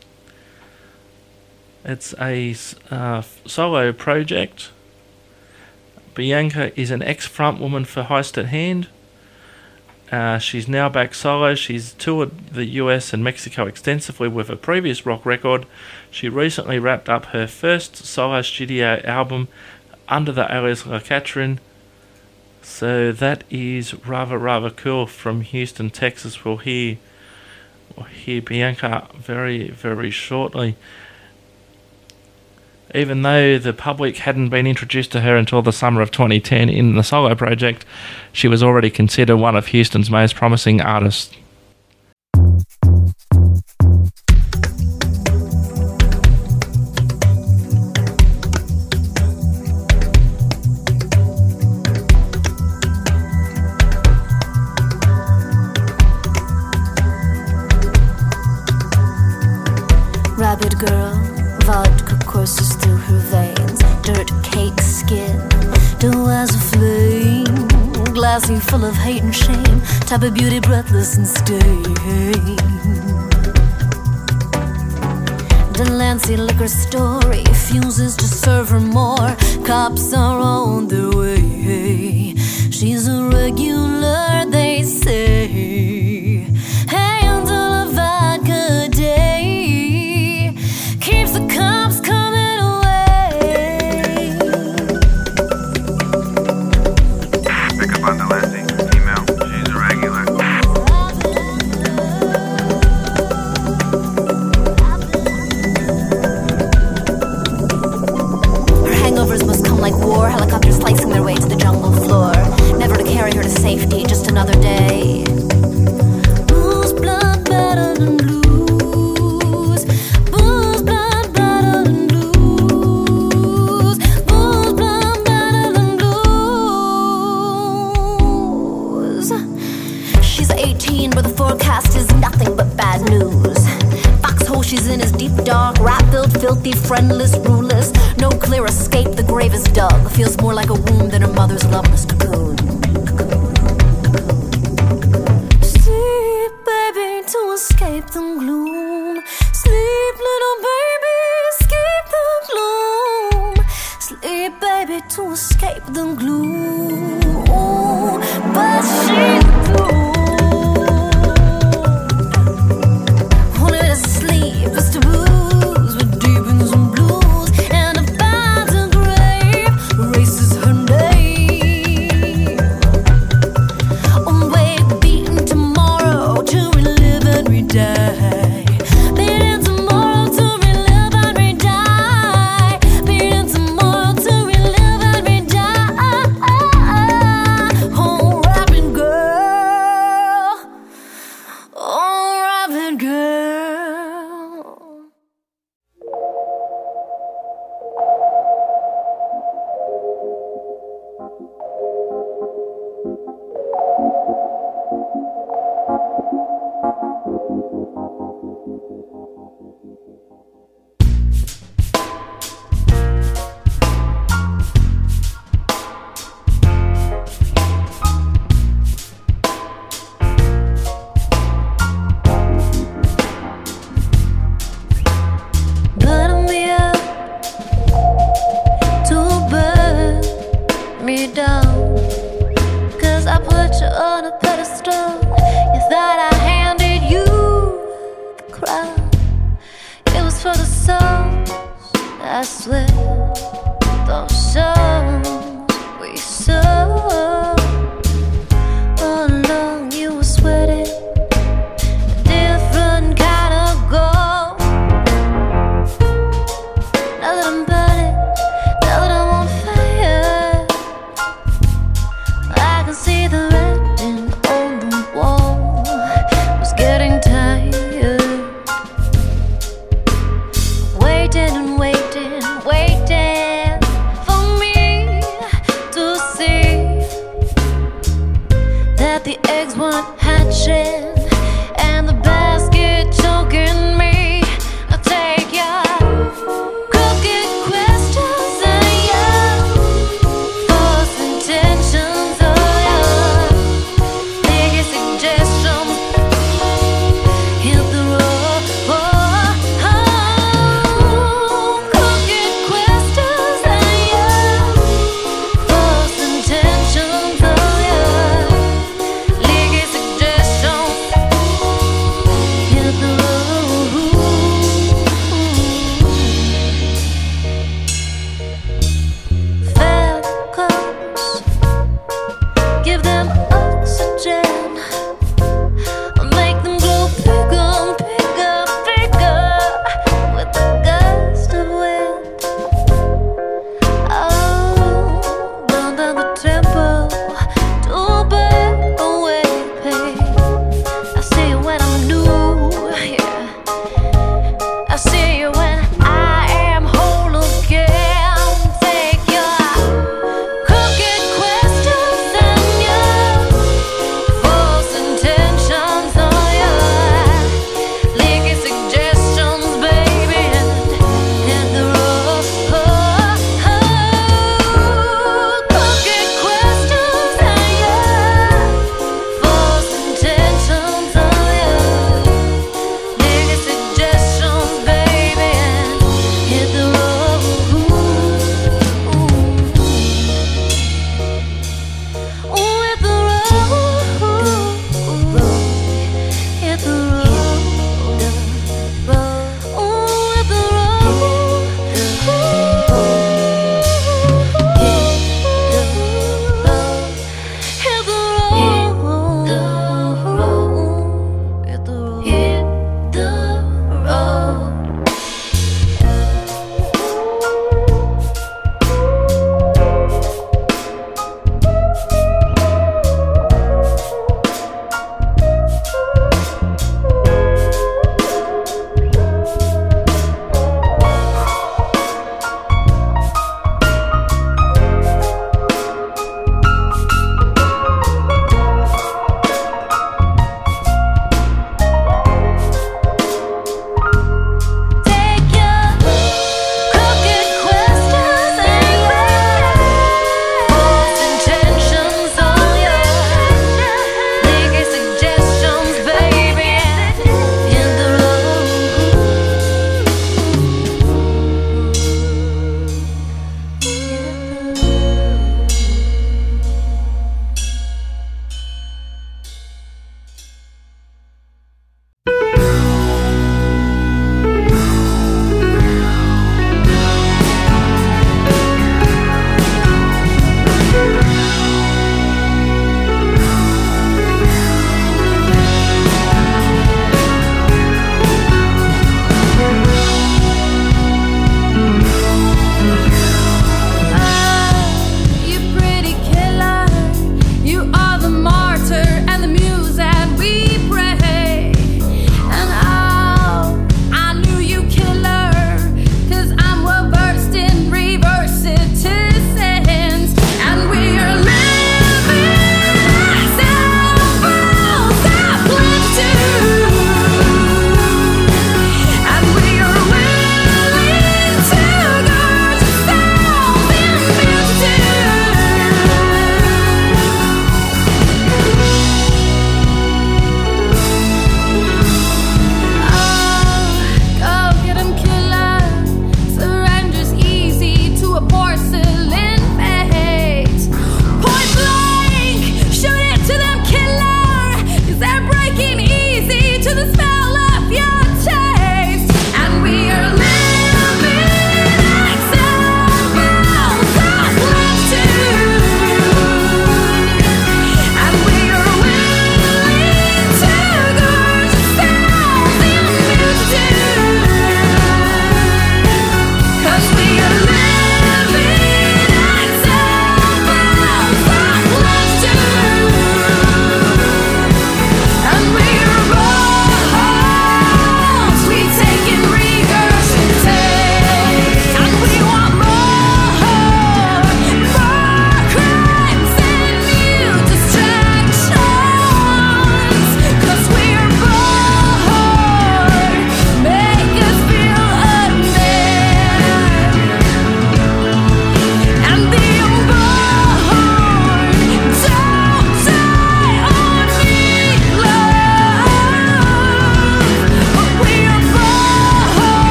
It's a uh, solo project. Bianca is an ex-frontwoman for Heist at Hand. Uh, she's now back solo. She's toured the U S and Mexico extensively with a previous rock record. She recently wrapped up her first solo studio album under the alias La Catherine. So that is rather, rather cool from Houston, Texas. We'll hear, we'll hear Bianca very, very shortly. Even though the public hadn't been introduced to her until the summer of twenty ten in the solo project, she was already considered one of Houston's most promising artists. Rabbit girl, vodka courses through her veins. sassy, full of hate and shame, type of beauty breathless and stained. Delancey liquor store refuses to serve her more. Cops are on their way. She's a regular, they say. Handle a vodka day keeps the cops coming away. Pick up on Delancey. Email. She's a regular. Hangovers must come like war, helicopters slicing their way to the jungle floor, never to carry her to safety, just another day. Booze, blood, better than blues. Booze, blood, better than blues. Booze, blood, better than blues. She's eighteen, but the forecast is nothing but bad news. Foxhole she's in is deep, dark, rat-filled, filthy, friendless, ruleless. No clear escape, the grave is dug. Feels more like a womb than her mother's loveless cocoon. Sleep, baby, to escape the gloom. Sleep, little baby, escape the gloom. Sleep, baby, to escape the gloom. But she's through. Only way to sleep is to booze with deep in some blues, and to find a grave erases her name. Awake, beaten tomorrow to relive every day. Beaten tomorrow to relive every day. Beaten tomorrow to relive every day. Oh, rapping girl.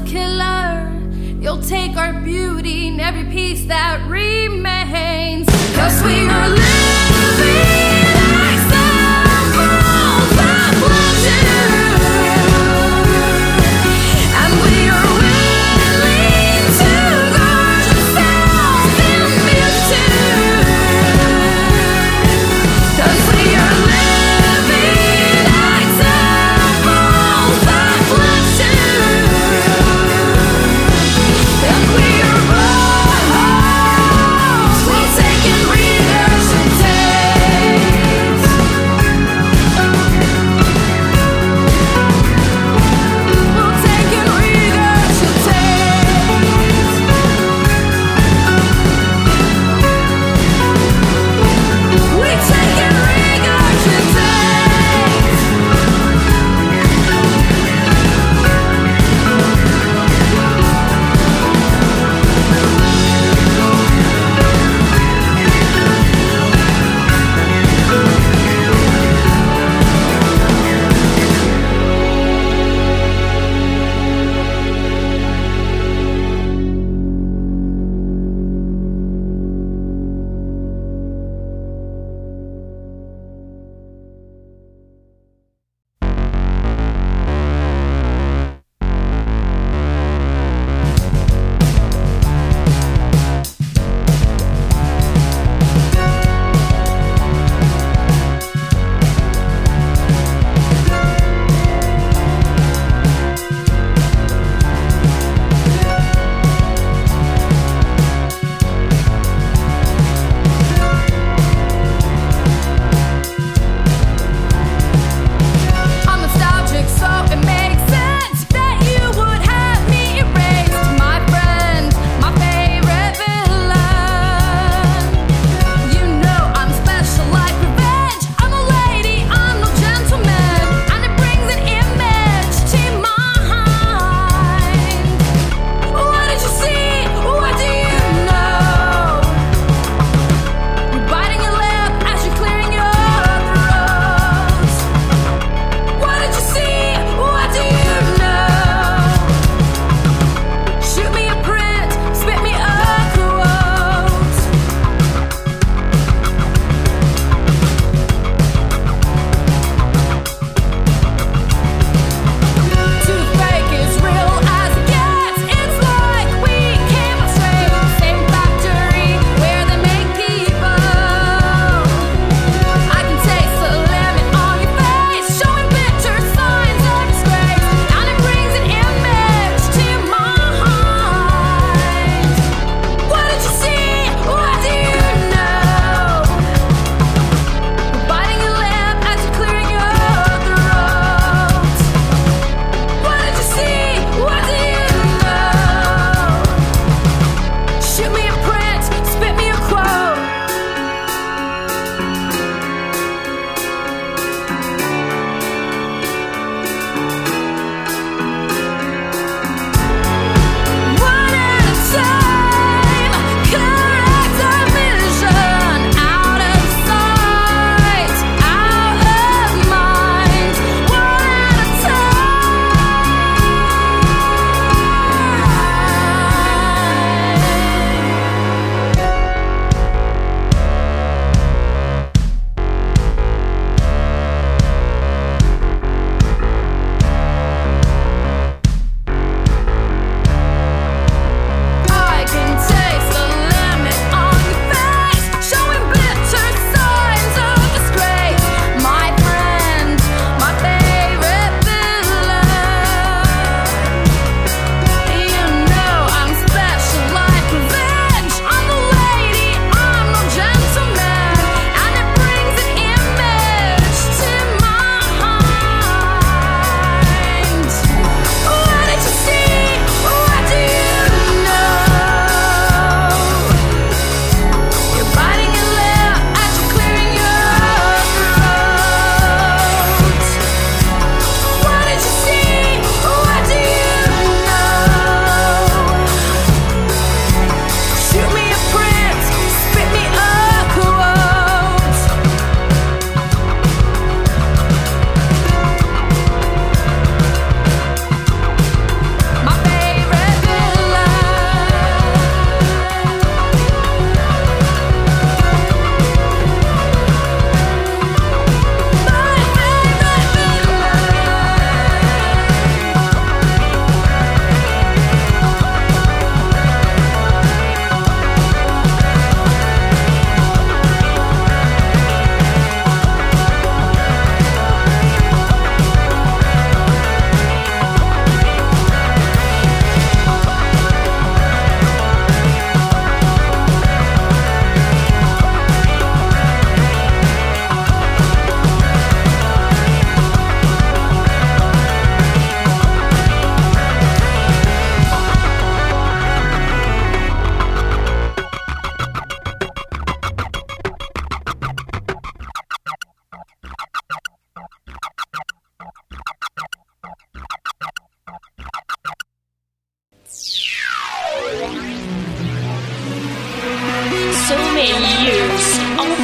killer. You'll take our beauty and every piece that remains. Cause we are living examples of pleasure. And we are willing to gorge ourselves in music. Cause we are living examples of pleasure. And we are both, we'll take in readers and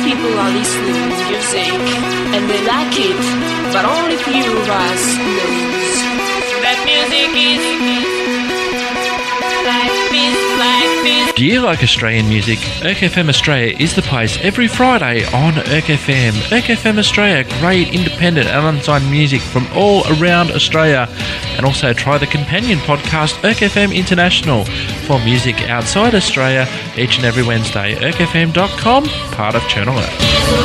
people are listening to music and they like it, but only few of us knows that music is life is life is. Do you like Australian music? E R C F M Australia is the place every Friday on E R C F M. E R C F M Australia, great independent and unsigned music from all around Australia. And also try the companion podcast E R C F M International for music outside Australia each and every Wednesday. E R C F M dot com, part of Channel Earth.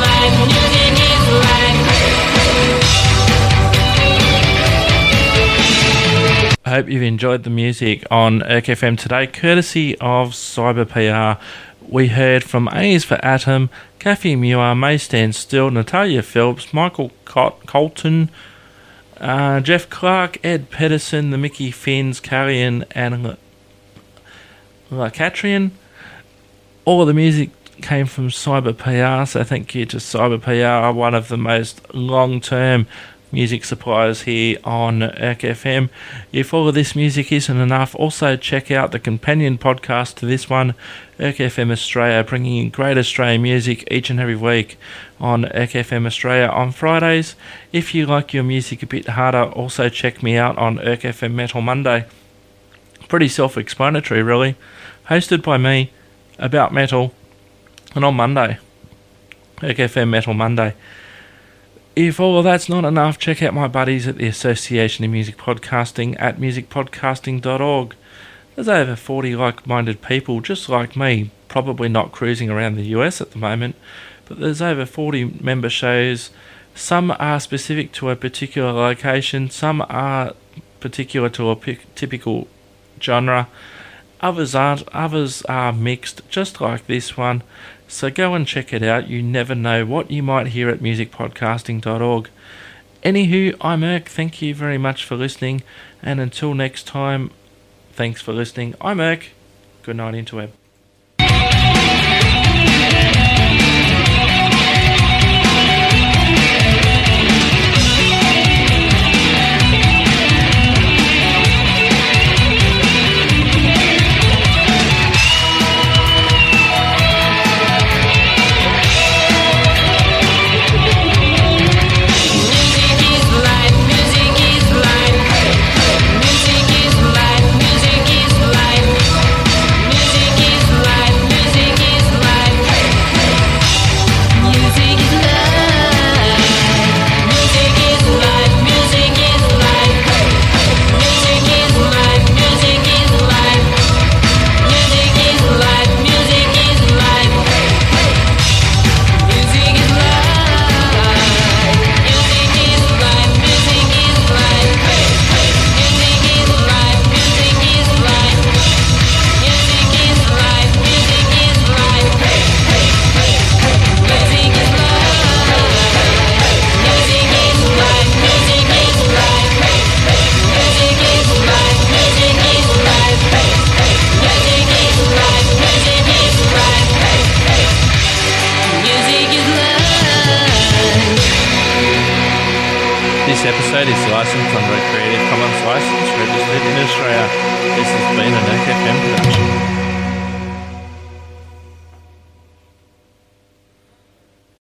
I hope you've enjoyed the music on E R C F M today, courtesy of Cyber P R. We heard from A is for Atom, Kathy Muir, May Stand Still, Natalia Phelps, Michael Col- Colton, uh, Jeff Clark, Ed Pedersen, the Mickey Finns, Carrion, and La, La Catrian. All the music came from Cyber P R, so thank you to Cyber P R, one of the most long-term music suppliers here on E R C F M. If all of this music isn't enough, also check out the companion podcast to this one, E R C F M Australia, bringing in great Australian music each and every week on E R C F M Australia on Fridays. If you like your music a bit harder, also check me out on E R C F M Metal Monday. Pretty self-explanatory, really. Hosted by me, about metal, and on Monday, E R C F M Metal Monday. If all of that's not enough, check out my buddies at the Association of Music Podcasting at music podcasting dot org. There's over forty like-minded people just like me, probably not cruising around the U S at the moment, but there's over forty member shows. Some are specific to a particular location, some are particular to a p- typical genre, others aren't, others are mixed, just like this one. So go and check it out. You never know what you might hear at music podcasting dot org. Anywho, I'm Erk. Thank you very much for listening. And until next time, thanks for listening. I'm Erk. Good night, interweb. This episode is licensed under a Creative Commons license registered in Australia. This has been an E R C F M